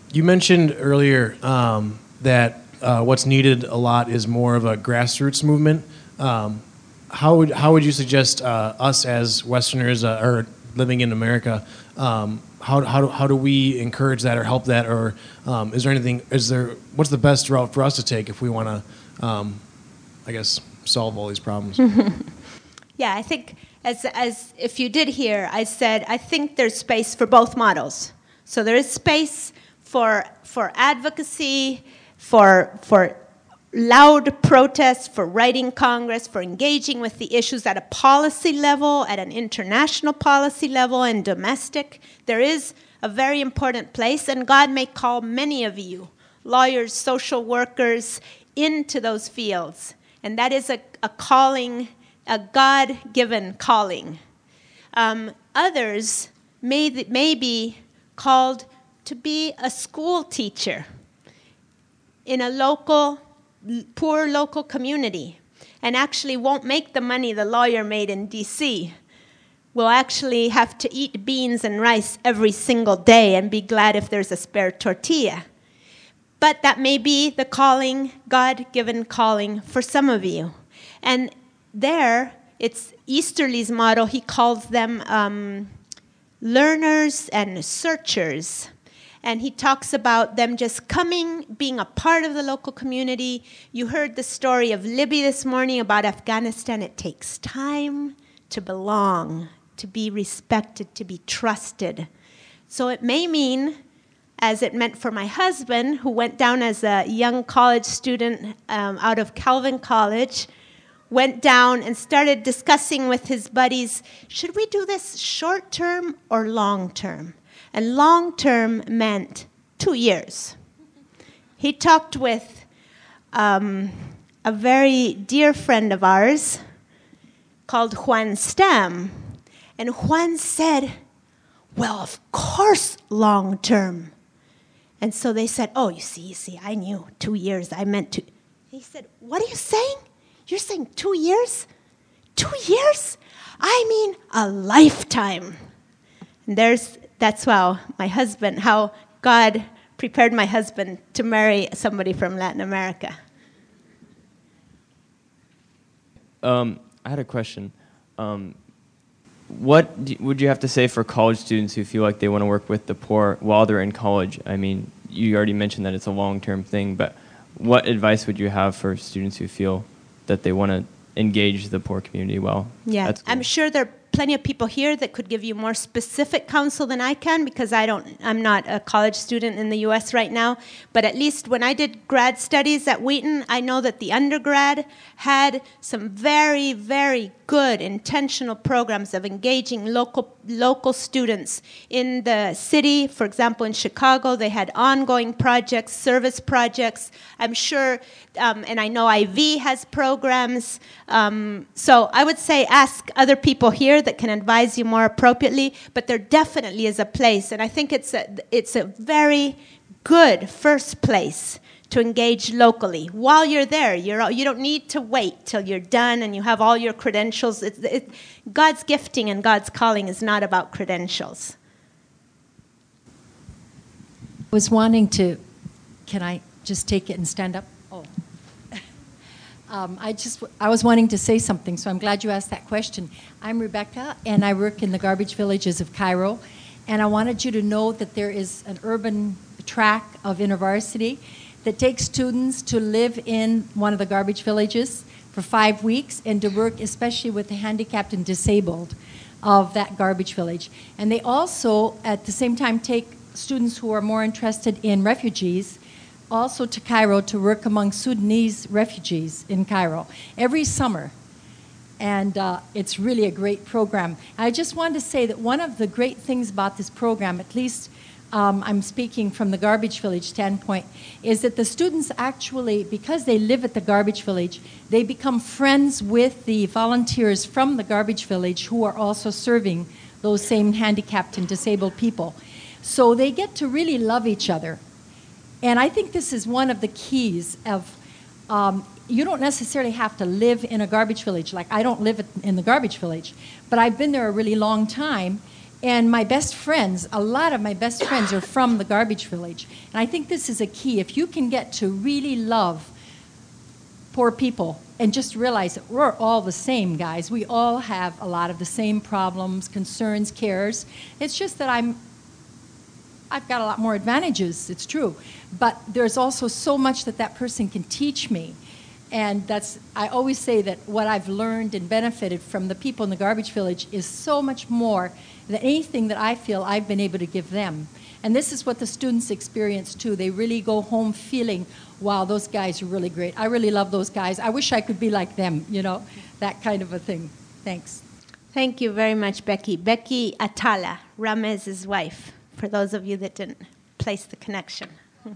[SPEAKER 6] you mentioned earlier um, that uh, what's needed a lot is more of a grassroots movement. Um, how would how would you suggest uh, us as Westerners uh, or living in America, um, how how do, how do we encourage that or help that, or um, is there anything? Is there what's the best route for us to take if we want to, um, I guess, solve all these problems?
[SPEAKER 1] Yeah, I think as as if you did hear, I said I think there's space for both models. So there is space for for advocacy, for for loud protests, for writing Congress, for engaging with the issues at a policy level, at an international policy level, and domestic. There is a very important place, and God may call many of you, lawyers, social workers, into those fields. And that is a, a calling, a God-given calling. Um, others may, may be called to be a school teacher in a local, poor local community, and actually won't make the money the lawyer made in D C Will actually have to eat beans and rice every single day and be glad if there's a spare tortilla. But that may be the calling, God-given calling for some of you. And there, it's Easterly's model. He calls them um, learners and searchers. And he talks about them just coming, being a part of the local community. You heard the story of Libby this morning about Afghanistan. It takes time to belong, to be respected, to be trusted. So it may mean, as it meant for my husband, who went down as a young college student um, out of Calvin College, went down and started discussing with his buddies, should we do this short term or long term? And long term meant two years. He talked with um, a very dear friend of ours called Juan Stam. And Juan said, well, of course, long term. And so they said, oh, you see, you see, I knew two years. I meant two. He said, what are you saying? You're saying two years? Two years? I mean a lifetime. And there's That's how my husband, how God prepared my husband to marry somebody from Latin America.
[SPEAKER 7] Um, I had a question. Um, what do, would you have to say for college students who feel like they want to work with the poor while they're in college? I mean, you already mentioned that it's a long-term thing, but what advice would you have for students who feel that they want to engage the poor community well?
[SPEAKER 1] Yeah, I'm sure there are plenty of people here that could give you more specific counsel than I can, because I don't, I'm not a college student in the U S right now. But at least when I did grad studies at Wheaton, I know that the undergrad had some very, very good intentional programs of engaging local local students in the city. For example, in Chicago, they had ongoing projects, service projects. I'm sure, um, and I know I V has programs. Um, so I would say ask other people here that can advise you more appropriately, but there definitely is a place, and I think it's a, it's a very good first place to engage locally. While you're there, you're, you don't need to wait till you're done and you have all your credentials. It, it, God's gifting and God's calling is not about credentials.
[SPEAKER 8] I was wanting to, can I just take it and stand up? Oh. Um, I just, I was wanting to say something, so I'm glad you asked that question. I'm Rebecca, and I work in the garbage villages of Cairo, and I wanted you to know that there is an urban track of InterVarsity that takes students to live in one of the garbage villages for five weeks and to work especially with the handicapped and disabled of that garbage village. And they also, at the same time, take students who are more interested in refugees also to Cairo to work among Sudanese refugees in Cairo every summer. And uh, it's really a great program. I just wanted to say that one of the great things about this program, at least um, I'm speaking from the garbage village standpoint, is that the students actually, because they live at the garbage village, they become friends with the volunteers from the garbage village who are also serving those same handicapped and disabled people. So they get to really love each other. And I think this is one of the keys of, um, you don't necessarily have to live in a garbage village. Like, I don't live in the garbage village, but I've been there a really long time, And my best friends, a lot of my best friends are from the Garbage Village. And I think this is a key. If you can get to really love poor people and just realize that we're all the same, guys. We all have a lot of the same problems, concerns, cares. It's just that I'm, I've got a lot more advantages, it's true. But there's also so much that that person can teach me. And that's, I always say that what I've learned and benefited from the people in the Garbage Village is so much more than anything that I feel I've been able to give them. And this is what the students experience too. They really go home feeling, wow, those guys are really great. I really love those guys. I wish I could be like them, you know, that kind of a thing. Thanks.
[SPEAKER 1] Thank you very much, Becky. Becky Atala, Ramez's wife, for those of you that didn't place the connection.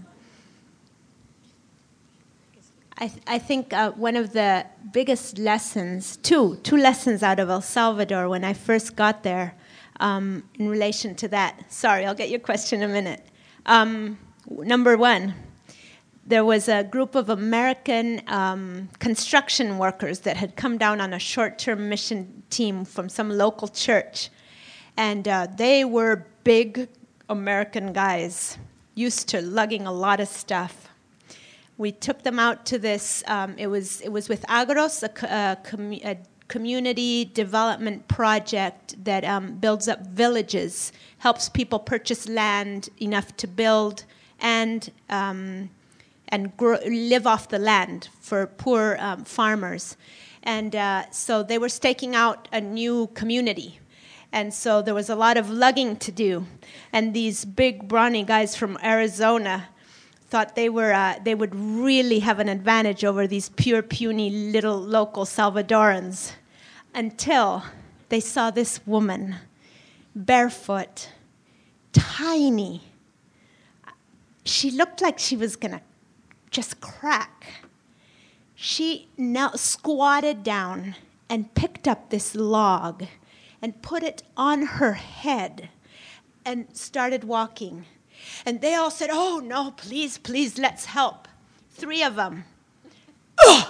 [SPEAKER 1] I, th- I think uh, one of the biggest lessons, two, two lessons out of El Salvador when I first got there um, in relation to that. Sorry, I'll get your question in a minute. Um, number one, there was a group of American um, construction workers that had come down on a short-term mission team from some local church. And uh, they were big American guys, used to lugging a lot of stuff. We took them out to this, um, it was it was with Agros, a, co- a, commu- a community development project that um, builds up villages, helps people purchase land enough to build and um, and grow, live off the land for poor um, farmers. And uh, so they were staking out a new community. And so there was a lot of lugging to do. And these big, brawny guys from Arizona thought they were uh, they would really have an advantage over these pure, puny little local Salvadorans until they saw this woman, barefoot, tiny. She looked like she was going to just crack. She knelt, squatted down and picked up this log and put it on her head and started walking. And they all said, oh, no, please, please, let's help. Three of them. Ugh!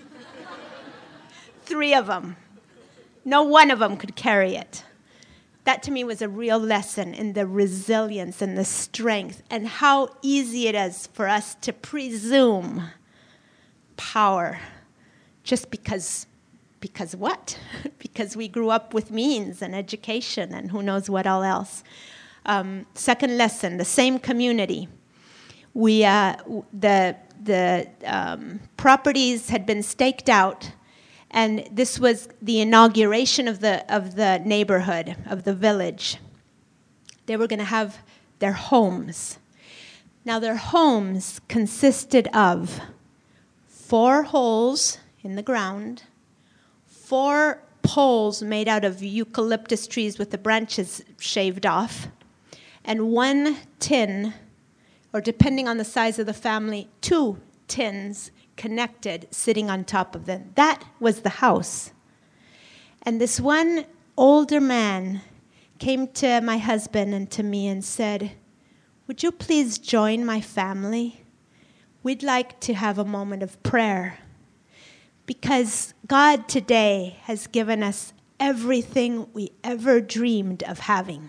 [SPEAKER 1] Three of them. No one of them could carry it. That to me was a real lesson in the resilience and the strength and how easy it is for us to presume power just because, because what? Because we grew up with means and education and who knows what all else. Um, second lesson, the same community. We, uh, the the um, properties had been staked out, and this was the inauguration of the of the neighborhood, of the village. They were going to have their homes. Now their homes consisted of four holes in the ground, four poles made out of eucalyptus trees with the branches shaved off, and one tin, or depending on the size of the family, two tins connected sitting on top of them. That was the house. And this one older man came to my husband and to me and said, would you please join my family? We'd like to have a moment of prayer. Because God today has given us everything we ever dreamed of having.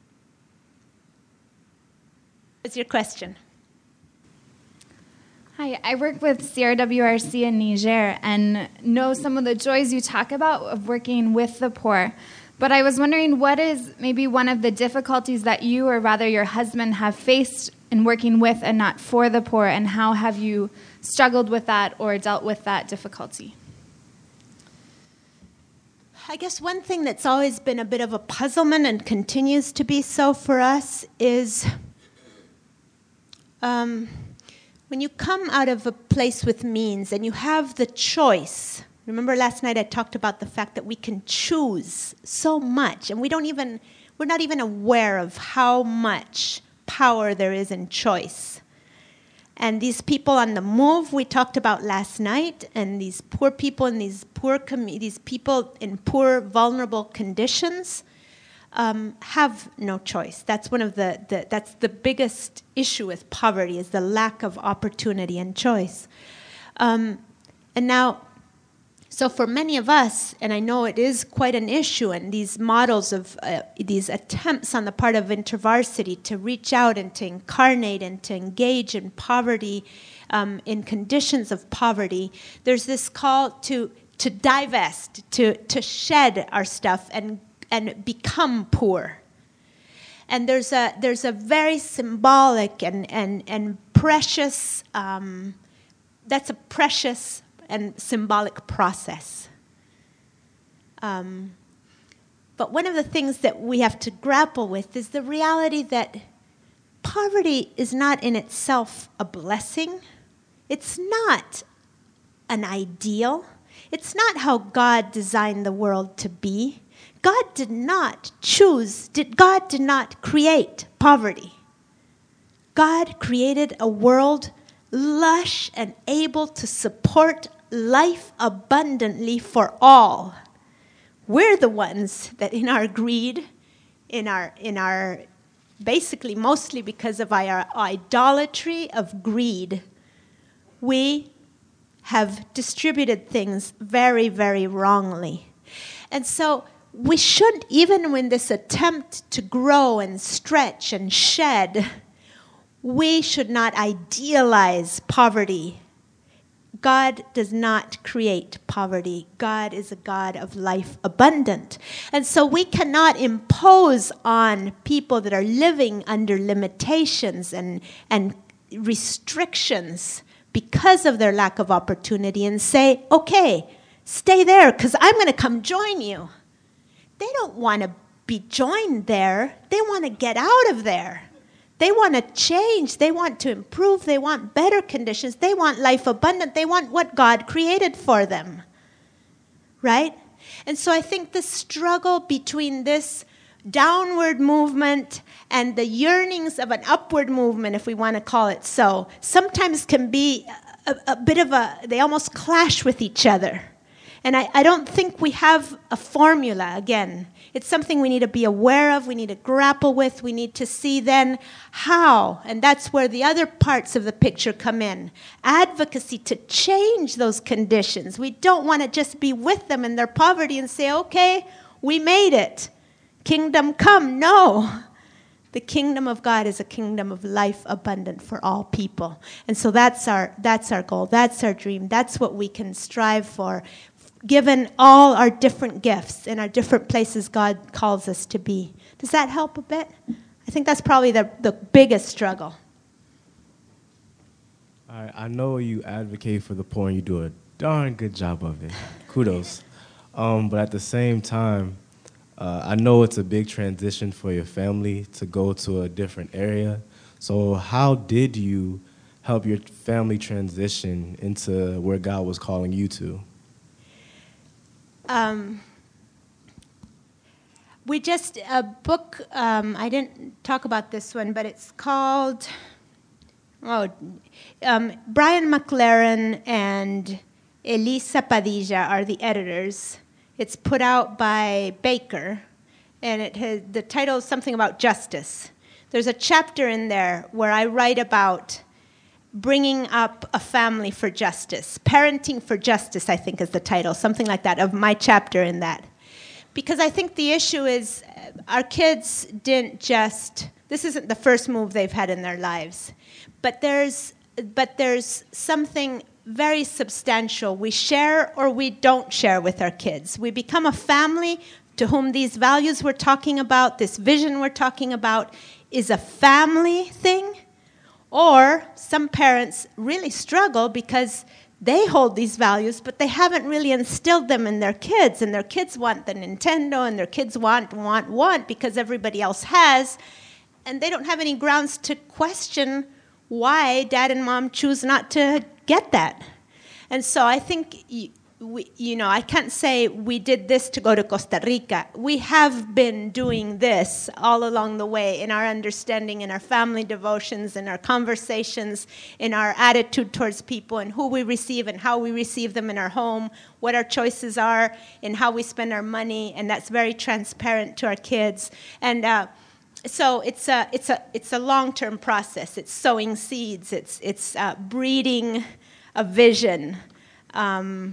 [SPEAKER 1] What's your question?
[SPEAKER 9] Hi, I work with C R W R C in Niger and know some of the joys you talk about of working with the poor. But I was wondering, what is maybe one of the difficulties that you, or rather your husband, have faced in working with and not for the poor, and how have you struggled with that or dealt with that difficulty?
[SPEAKER 1] I guess one thing that's always been a bit of a puzzlement and continues to be so for us is um, when you come out of a place with means and you have the choice. Remember last night I talked about the fact that we can choose so much, and we don't even, we're not even aware of how much power there is in choice. And these people on the move we talked about last night, and these poor people and these poor com- these people in poor, vulnerable conditions um, have no choice. That's one of the, the that's the biggest issue with poverty, is the lack of opportunity and choice. Um, and now. So for many of us, and I know it is quite an issue, and these models of uh, these attempts on the part of InterVarsity to reach out and to incarnate and to engage in poverty, um, in conditions of poverty, there's this call to to divest, to to shed our stuff and and become poor. And there's a there's a very symbolic and and and precious. Um, that's a precious and symbolic process. Um, but one of the things that we have to grapple with is the reality that poverty is not in itself a blessing. It's not an ideal. It's not how God designed the world to be. God did not choose, did, God did not create poverty. God created a world lush and able to support life abundantly for all. We're the ones that in our greed, in our, in our basically mostly because of our idolatry of greed, we have distributed things very, very wrongly. And so we should, even in this attempt to grow and stretch and shed, we should not idealize poverty. God does not create poverty. God is a God of life abundant. And so we cannot impose on people that are living under limitations and, and restrictions because of their lack of opportunity and say, okay, stay there because I'm going to come join you. They don't want to be joined there. They want to get out of there. They want to change. They want to improve. They want better conditions. They want life abundant. They want what God created for them. Right? And so I think the struggle between this downward movement and the yearnings of an upward movement, if we want to call it so, sometimes can be a, a bit of a, they almost clash with each other. And I, I don't think we have a formula, again. It's something we need to be aware of, we need to grapple with, we need to see then how, and that's where the other parts of the picture come in. Advocacy to change those conditions. We don't want to just be with them in their poverty and say, okay, we made it. Kingdom come. No. The kingdom of God is a kingdom of life abundant for all people. And so that's our, that's our goal, that's our dream, that's what we can strive for, given all our different gifts and our different places God calls us to be. Does that help a bit? I think that's probably the, the biggest struggle.
[SPEAKER 10] All right, I know you advocate for the poor and you do a darn good job of it. Kudos. Um, but at the same time, uh, I know it's a big transition for your family to go to a different area. So how did you help your family transition into where God was calling you to?
[SPEAKER 1] Um, we just, a book, um, I didn't talk about this one, but it's called, oh, um, Brian McLaren and Elisa Padilla are the editors. It's put out by Baker, and it has, the title is something about justice. There's a chapter in there where I write about bringing up a family for justice. Parenting for Justice, I think, is the title, something like that, of my chapter in that. Because I think the issue is uh, our kids didn't just, this isn't the first move they've had in their lives, but there's, but there's something very substantial. We share or we don't share with our kids. We become a family to whom these values we're talking about, this vision we're talking about, is a family thing. Or some parents really struggle because they hold these values, but they haven't really instilled them in their kids, and their kids want the Nintendo, and their kids want, want, want because everybody else has, and they don't have any grounds to question why dad and mom choose not to get that. And so I think, we, you know, I can't say we did this to go to Costa Rica. We have been doing this all along the way in our understanding, in our family devotions, in our conversations, in our attitude towards people, and who we receive and how we receive them in our home, what our choices are, and how we spend our money, and that's very transparent to our kids. And uh, so it's a it's a it's a long-term process. It's sowing seeds. It's it's uh, breeding a vision. Um,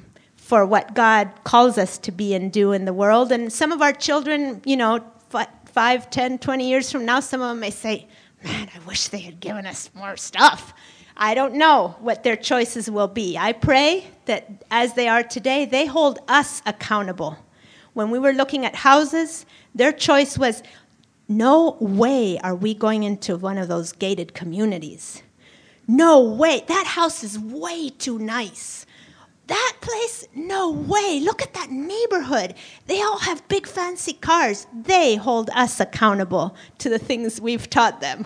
[SPEAKER 1] for what God calls us to be and do in the world. And some of our children, you know, f- five, ten, twenty years from now, some of them may say, man, I wish they had given us more stuff. I don't know what their choices will be. I pray that as they are today, they hold us accountable. When we were looking at houses, their choice was, no way are we going into one of those gated communities. No way. That house is way too nice. That place, no way. Look at that neighborhood. They all have big fancy cars. They hold us accountable to the things we've taught them.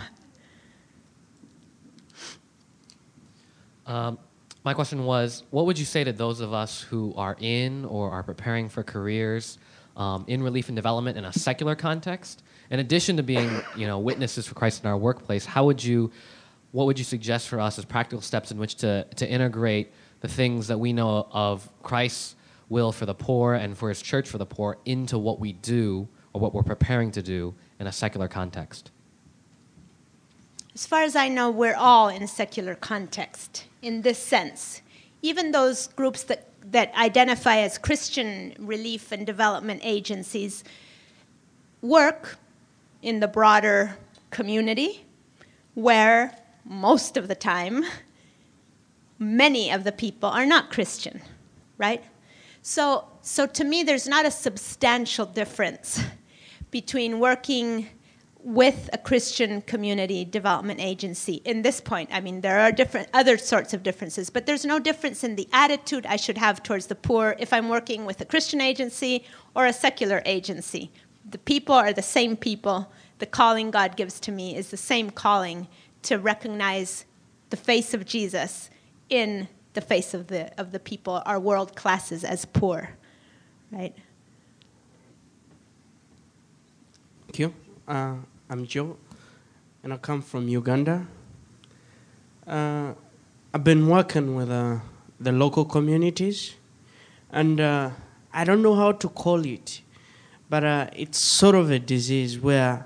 [SPEAKER 11] Um, my question was, what would you say to those of us who are in or are preparing for careers um, in relief and development in a secular context? In addition to being, you know, witnesses for Christ in our workplace, how would you, what would you suggest for us as practical steps in which to, to integrate the things that we know of Christ's will for the poor and for his church for the poor into what we do or what we're preparing to do in a secular context?
[SPEAKER 1] As far as I know, we're all in a secular context in this sense. Even those groups that, that identify as Christian relief and development agencies work in the broader community where most of the time many of the people are not Christian, right? So, so to me, there's not a substantial difference between working with a Christian community development agency in this point. I mean, there are different other sorts of differences, but there's no difference in the attitude I should have towards the poor if I'm working with a Christian agency or a secular agency. The people are the same people. The calling God gives to me is the same calling to recognize the face of Jesus in the face of the of the people our world classes as poor, right?
[SPEAKER 12] Thank you. Uh, I'm Joe, and I come from Uganda. Uh, I've been working with uh, the local communities, and uh, I don't know how to call it, but uh, it's sort of a disease where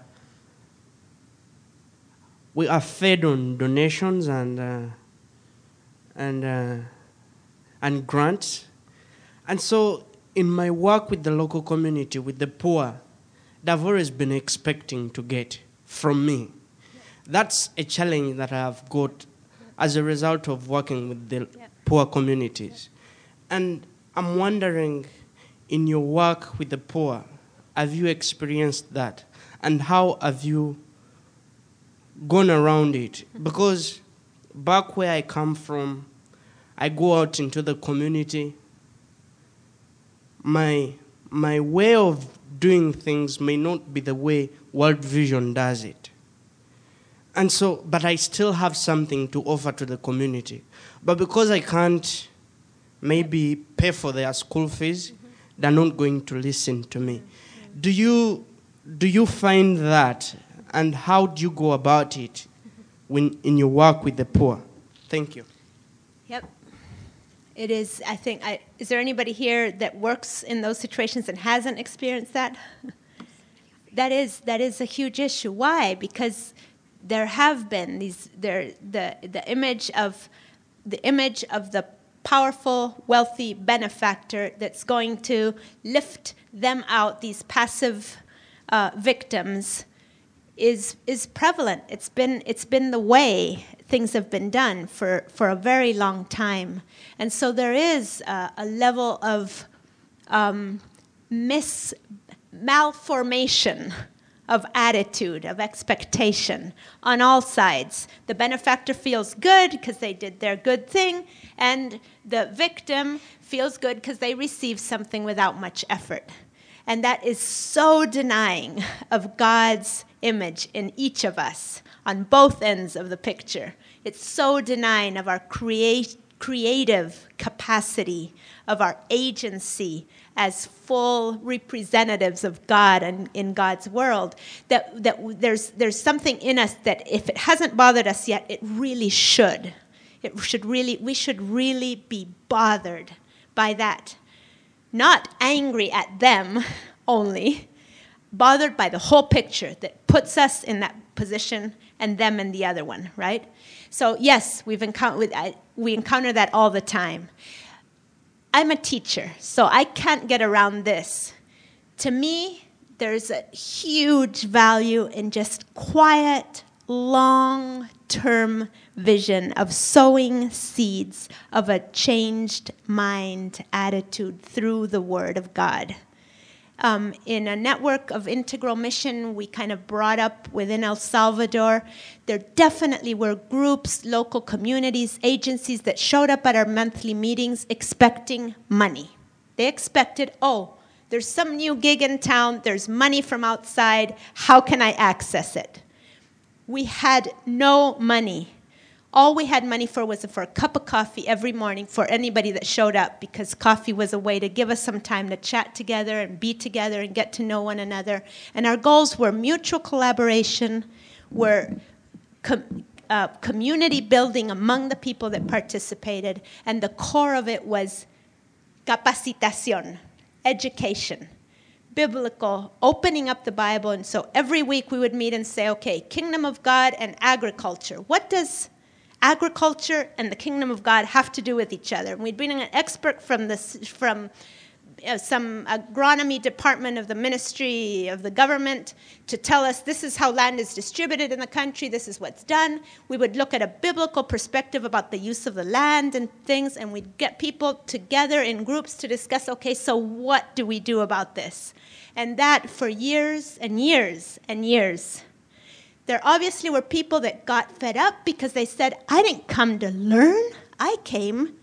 [SPEAKER 12] we are fed on donations and uh, and uh, and grants, and so in my work with the local community, with the poor, they've always been expecting to get from me. That's a challenge that I've got as a result of working with the yeah. poor communities. And I'm wondering, in your work with the poor, have you experienced that? And how have you gone around it? Because back where I come from, I go out into the community. My, my way of doing things may not be the way World Vision does it. And so, but I still have something to offer to the community. But because I can't maybe pay for their school fees, mm-hmm. they're not going to listen to me. Mm-hmm. Do you, do you find that, and how do you go about it mm-hmm. when in your work with the poor? Thank you.
[SPEAKER 1] Yep. It is, I think, I, is there anybody here that works in those situations and hasn't experienced that? that is that is a huge issue. Why? Because there have been these, there, the, the image of the image of the powerful, wealthy benefactor that's going to lift them out, these passive uh, victims, is is prevalent. It's been it's been the way things have been done for, for a very long time. And so there is uh, a level of um, mis malformation of attitude, of expectation on all sides. The benefactor feels good because they did their good thing, and the victim feels good because they received something without much effort. And that is so denying of God's image in each of us on both ends of the picture. It's so denying of our create, creative capacity, of our agency as full representatives of God and in God's world, that, that there's, there's something in us that if it hasn't bothered us yet, it really should. It should really, we should really be bothered by that. Not angry at them only, bothered by the whole picture that puts us in that position and them in the other one, right? So yes, we've encountered, we encounter that all the time. I'm a teacher, so I can't get around this. To me, there's a huge value in just quiet, long-term vision of sowing seeds of a changed mind attitude through the Word of God. Um, in a network of integral mission we kind of brought up within El Salvador, there definitely were groups, local communities, agencies that showed up at our monthly meetings expecting money. They expected, oh, there's some new gig in town, there's money from outside, how can I access it? We had no money. All we had money for was for a cup of coffee every morning for anybody that showed up, because coffee was a way to give us some time to chat together and be together and get to know one another. And our goals were mutual collaboration, were com- uh, community building among the people that participated, and the core of it was capacitación, education, biblical, opening up the Bible. And so every week we would meet and say, okay, kingdom of God and agriculture. What does agriculture and the kingdom of God have to do with each other? And we'd bring an expert from this, from uh, some agronomy department of the ministry of the government to tell us this is how land is distributed in the country, this is what's done. We would look at a biblical perspective about the use of the land and things, and we'd get people together in groups to discuss, okay, so what do we do about this? And that for years and years and years. There obviously were people that got fed up because they said, I didn't come to learn. I came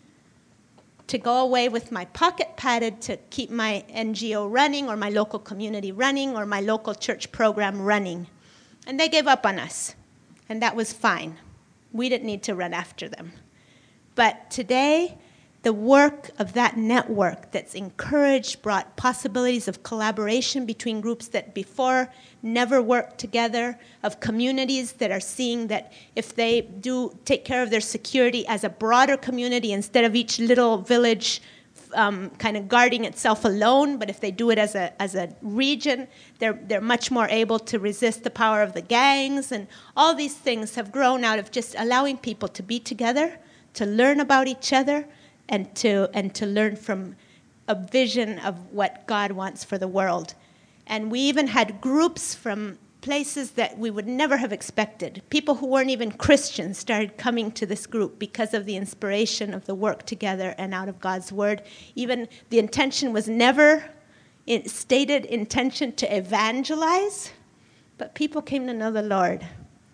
[SPEAKER 1] to go away with my pocket padded to keep my N G O running or my local community running or my local church program running. And they gave up on us. And that was fine. We didn't need to run after them. But today, the work of that network that's encouraged, brought possibilities of collaboration between groups that before never worked together, of communities that are seeing that if they do take care of their security as a broader community instead of each little village um, kind of guarding itself alone, but if they do it as a as a region, they're they're much more able to resist the power of the gangs. And all these things have grown out of just allowing people to be together, to learn about each other, and to and to learn from a vision of what God wants for the world. And we even had groups from places that we would never have expected. People who weren't even Christians started coming to this group because of the inspiration of the work together and out of God's Word. Even the intention was never in stated intention to evangelize, but people came to know the Lord.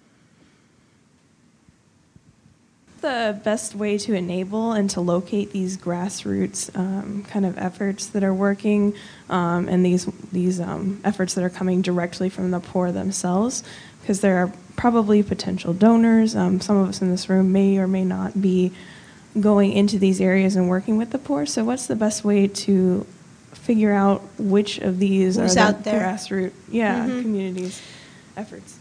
[SPEAKER 13] The best way to enable and to locate these grassroots um, kind of efforts that are working um, and these these um, efforts that are coming directly from the poor themselves, because there are probably potential donors. Um, some of us in this room may or may not be going into these areas and working with the poor. So what's the best way to figure out which of these
[SPEAKER 1] Who's
[SPEAKER 13] are
[SPEAKER 1] out
[SPEAKER 13] the
[SPEAKER 1] there?
[SPEAKER 13] grassroots yeah,
[SPEAKER 1] Mm-hmm.
[SPEAKER 13] communities efforts?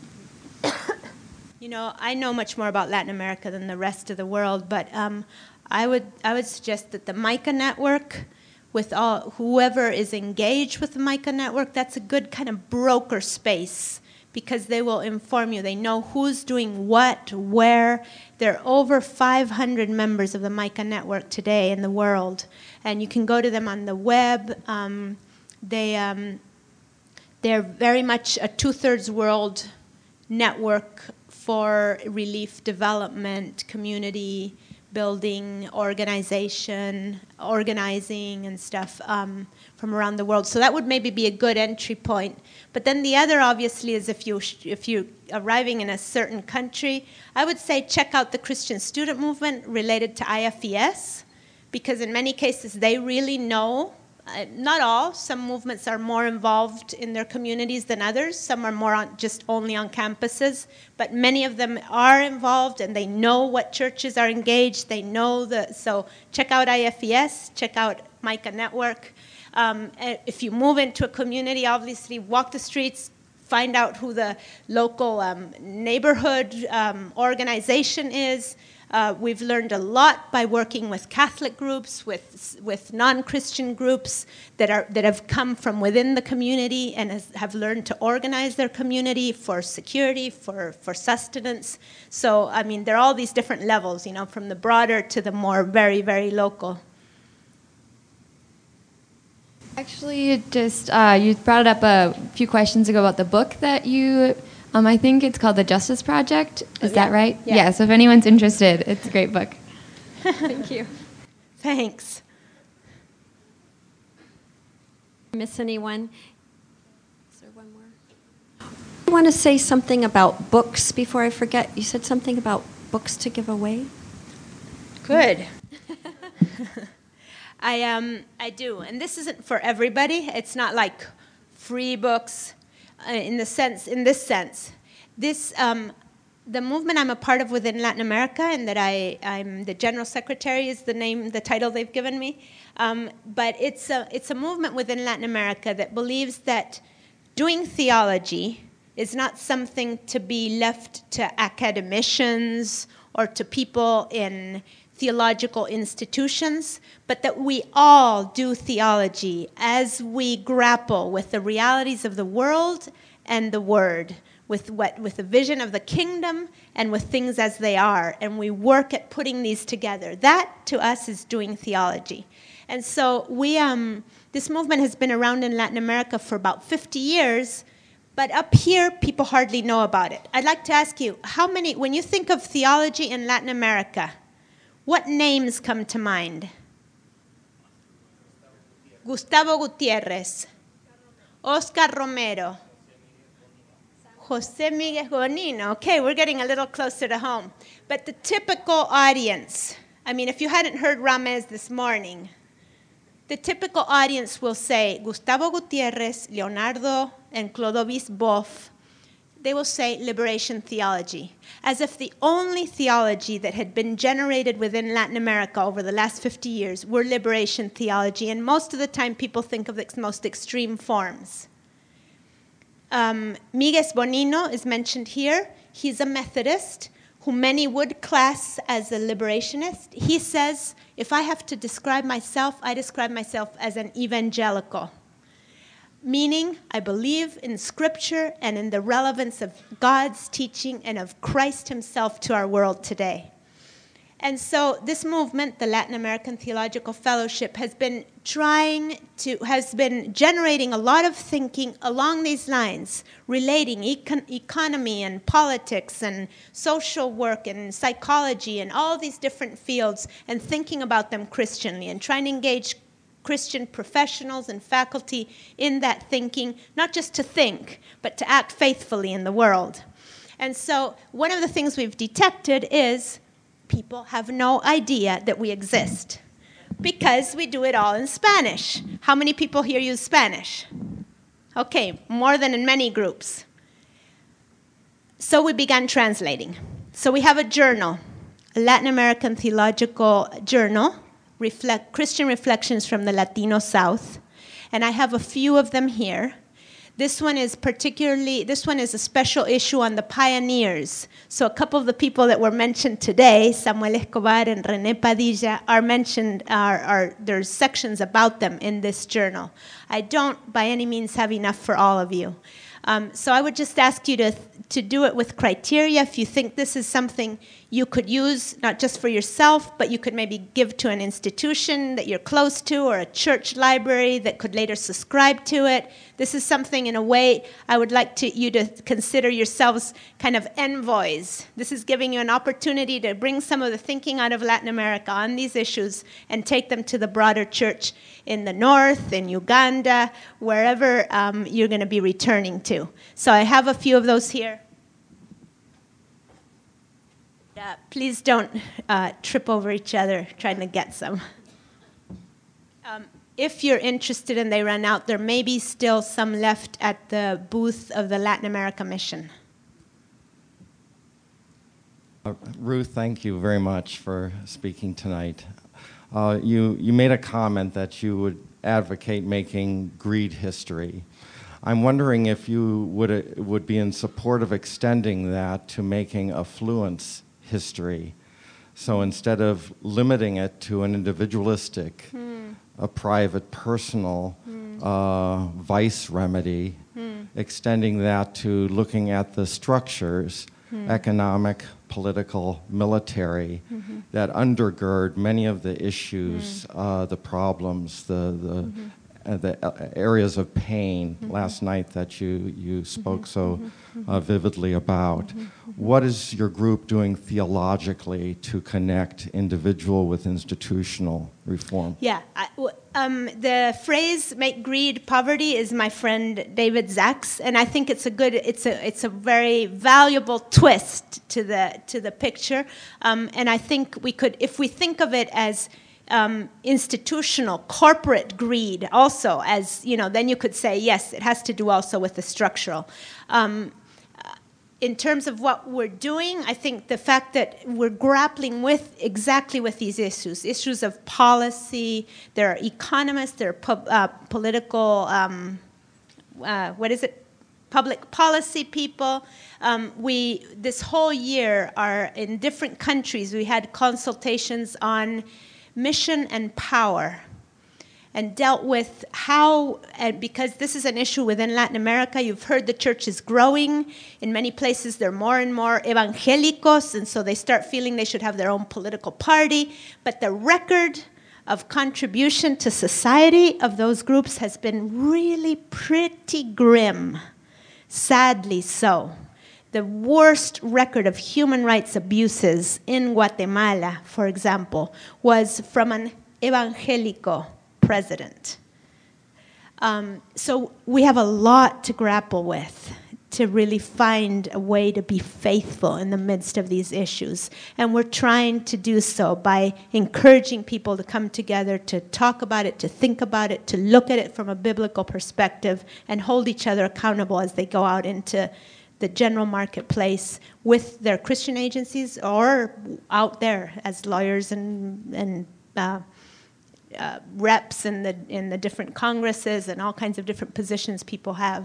[SPEAKER 1] You know, I know much more about Latin America than the rest of the world, but um, I would I would suggest that the MICA network, with all whoever is engaged with the MICA network, that's a good kind of broker space, because they will inform you. They know who's doing what, where. There are over five hundred members of the MICA network today in the world, and you can go to them on the web. Um, they um, they're very much a two-thirds world network for relief development, community building, organization, organizing and stuff um, from around the world. So that would maybe be a good entry point. But then the other, obviously, is if, you, if you're arriving in a certain country, I would say check out the Christian student movement related to I F E S, because in many cases they really know. Uh, not all. Some movements are more involved in their communities than others. Some are more on, just only on campuses. But many of them are involved, and they know what churches are engaged. They know the. So check out I F E S. Check out MICA Network. Um, if you move into a community, obviously walk the streets. Find out who the local um, neighborhood um, organization is. Uh, we've learned a lot by working with Catholic groups, with with non-Christian groups that are that have come from within the community and has, have learned to organize their community for security, for, for sustenance. So, I mean, there are all these different levels, you know, from the broader to the more very, very local.
[SPEAKER 14] Actually, just uh, you brought it up a few questions ago about the book that you, um, I think it's called The Justice Project. Is
[SPEAKER 1] Oh,
[SPEAKER 14] that
[SPEAKER 1] yeah.
[SPEAKER 14] right?
[SPEAKER 1] Yeah.
[SPEAKER 14] Yeah, so if anyone's interested, it's a great book.
[SPEAKER 2] Thank you.
[SPEAKER 1] Thanks.
[SPEAKER 2] Miss anyone? Is there one more? I want to say something about books before I forget. You said something about books to give away?
[SPEAKER 1] Good. I um I do, and this isn't for everybody. It's not like free books, uh, in the sense in this sense. This um, the movement I'm a part of within Latin America, and that I I'm the general secretary is the name the title they've given me. Um, but it's a it's a movement within Latin America that believes that doing theology is not something to be left to academicians or to people in theological institutions, but that we all do theology as we grapple with the realities of the world and the Word, with what with the vision of the kingdom and with things as they are, and we work at putting these together. That to us is doing theology. And so we um, this movement has been around in Latin America for about fifty years, but up here people hardly know about it. I'd like to ask you, how many, when you think of theology in Latin America, what names come to mind? Gustavo Gutierrez, Oscar Romero, Jose Miguel Bonino. Okay, we're getting a little closer to home. But the typical audience, I mean, if you hadn't heard Ramez this morning, the typical audience will say Gustavo Gutierrez, Leonardo, and Clodovis Boff. They will say liberation theology, as if the only theology that had been generated within Latin America over the last fifty years were liberation theology, and most of the time people think of its most extreme forms. Um, Miguel Bonino is mentioned here. He's a Methodist who many would class as a liberationist. He says, if I have to describe myself, I describe myself as an evangelical. Meaning, I believe in Scripture and in the relevance of God's teaching and of Christ himself to our world today. And so this movement, the Latin American Theological Fellowship, has been trying to, has been generating a lot of thinking along these lines, relating econ- economy and politics and social work and psychology and all these different fields, and thinking about them Christianly and trying to engage Christian professionals and faculty in that thinking, not just to think, but to act faithfully in the world. And so one of the things we've detected is people have no idea that we exist because we do it all in Spanish. How many people here use Spanish? Okay, more than in many groups. So we began translating. So we have a journal, a Latin American Theological Journal, Reflect, Christian Reflections from the Latino South, and I have a few of them here. This one is particularly, this one is a special issue on the pioneers. So a couple of the people that were mentioned today, Samuel Escobar and René Padilla, are mentioned, are, are, there's sections about them in this journal. I don't by any means have enough for all of you. Um, so I would just ask you to, to do it with criteria. If you think this is something you could use, not just for yourself, but you could maybe give to an institution that you're close to or a church library that could later subscribe to it. This is something, in a way, I would like to, you to consider yourselves kind of envoys. This is giving you an opportunity to bring some of the thinking out of Latin America on these issues and take them to the broader church in the north, in Uganda, wherever um, you're going to be returning to. So I have a few of those here. Uh, please don't uh, trip over each other trying to get some. Um, if you're interested and they run out, there may be still some left at the booth of the Latin America Mission.
[SPEAKER 15] Uh, Ruth, thank you very much for speaking tonight. Uh, you, you made a comment that you would advocate making greed history. I'm wondering if you would, uh, would be in support of extending that to making affluence history. So instead of limiting it to an individualistic, mm. a private, personal mm. uh, vice remedy, mm. extending that to looking at the structures, mm. economic, political, military, mm-hmm. that undergird many of the issues, mm. uh, the problems, the, the mm-hmm. uh, the uh, areas of pain
[SPEAKER 1] Mm-hmm.
[SPEAKER 15] last night that you, you spoke so
[SPEAKER 1] mhm,
[SPEAKER 15] uh, vividly about. What is your group doing theologically to connect individual with institutional reform?
[SPEAKER 1] Yeah, I, w- um, the phrase "make greed poverty" is my friend David Zach's, and I think it's a good, it's a, it's a very valuable twist to the to the picture. Um, and I think we could, if we think of it as um, institutional, corporate greed, also as you know, then you could say yes, it has to do also with the structural. Um, In terms of what we're doing, I think the fact that we're grappling with exactly with these issues, issues of policy. There are economists, there are pub, uh, political, um, uh, what is it, public policy people. Um, we, this whole year, are in different countries, we had consultations on mission and power, and dealt with how, and because this is an issue within Latin America, you've heard the church is growing. In many places, they're more and more evangelicos, and so they start feeling they should have their own political party. But the record of contribution to society of those groups has been really pretty grim, sadly so. The worst record of human rights abuses in Guatemala, for example, was from an evangelico president. Um, so we have a lot to grapple with to really find a way to be faithful in the midst of these issues. And we're trying to do so by encouraging people to come together, to talk about it, to think about it, to look at it from a biblical perspective, and hold each other accountable as they go out into the general marketplace with their Christian agencies or out there as lawyers and, and uh, Uh, reps in the in the different congresses and all kinds of different positions people have.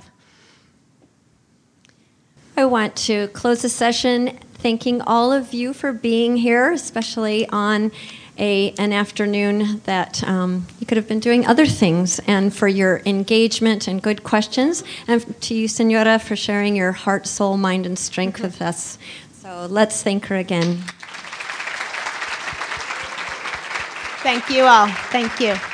[SPEAKER 2] I want to close the session thanking all of you for being here, especially on a an afternoon that um, you could have been doing other things, and for your engagement and good questions, and to you, Senora, for sharing your heart, soul, mind, and strength with us. So let's thank her again.
[SPEAKER 1] Thank you all. Thank you.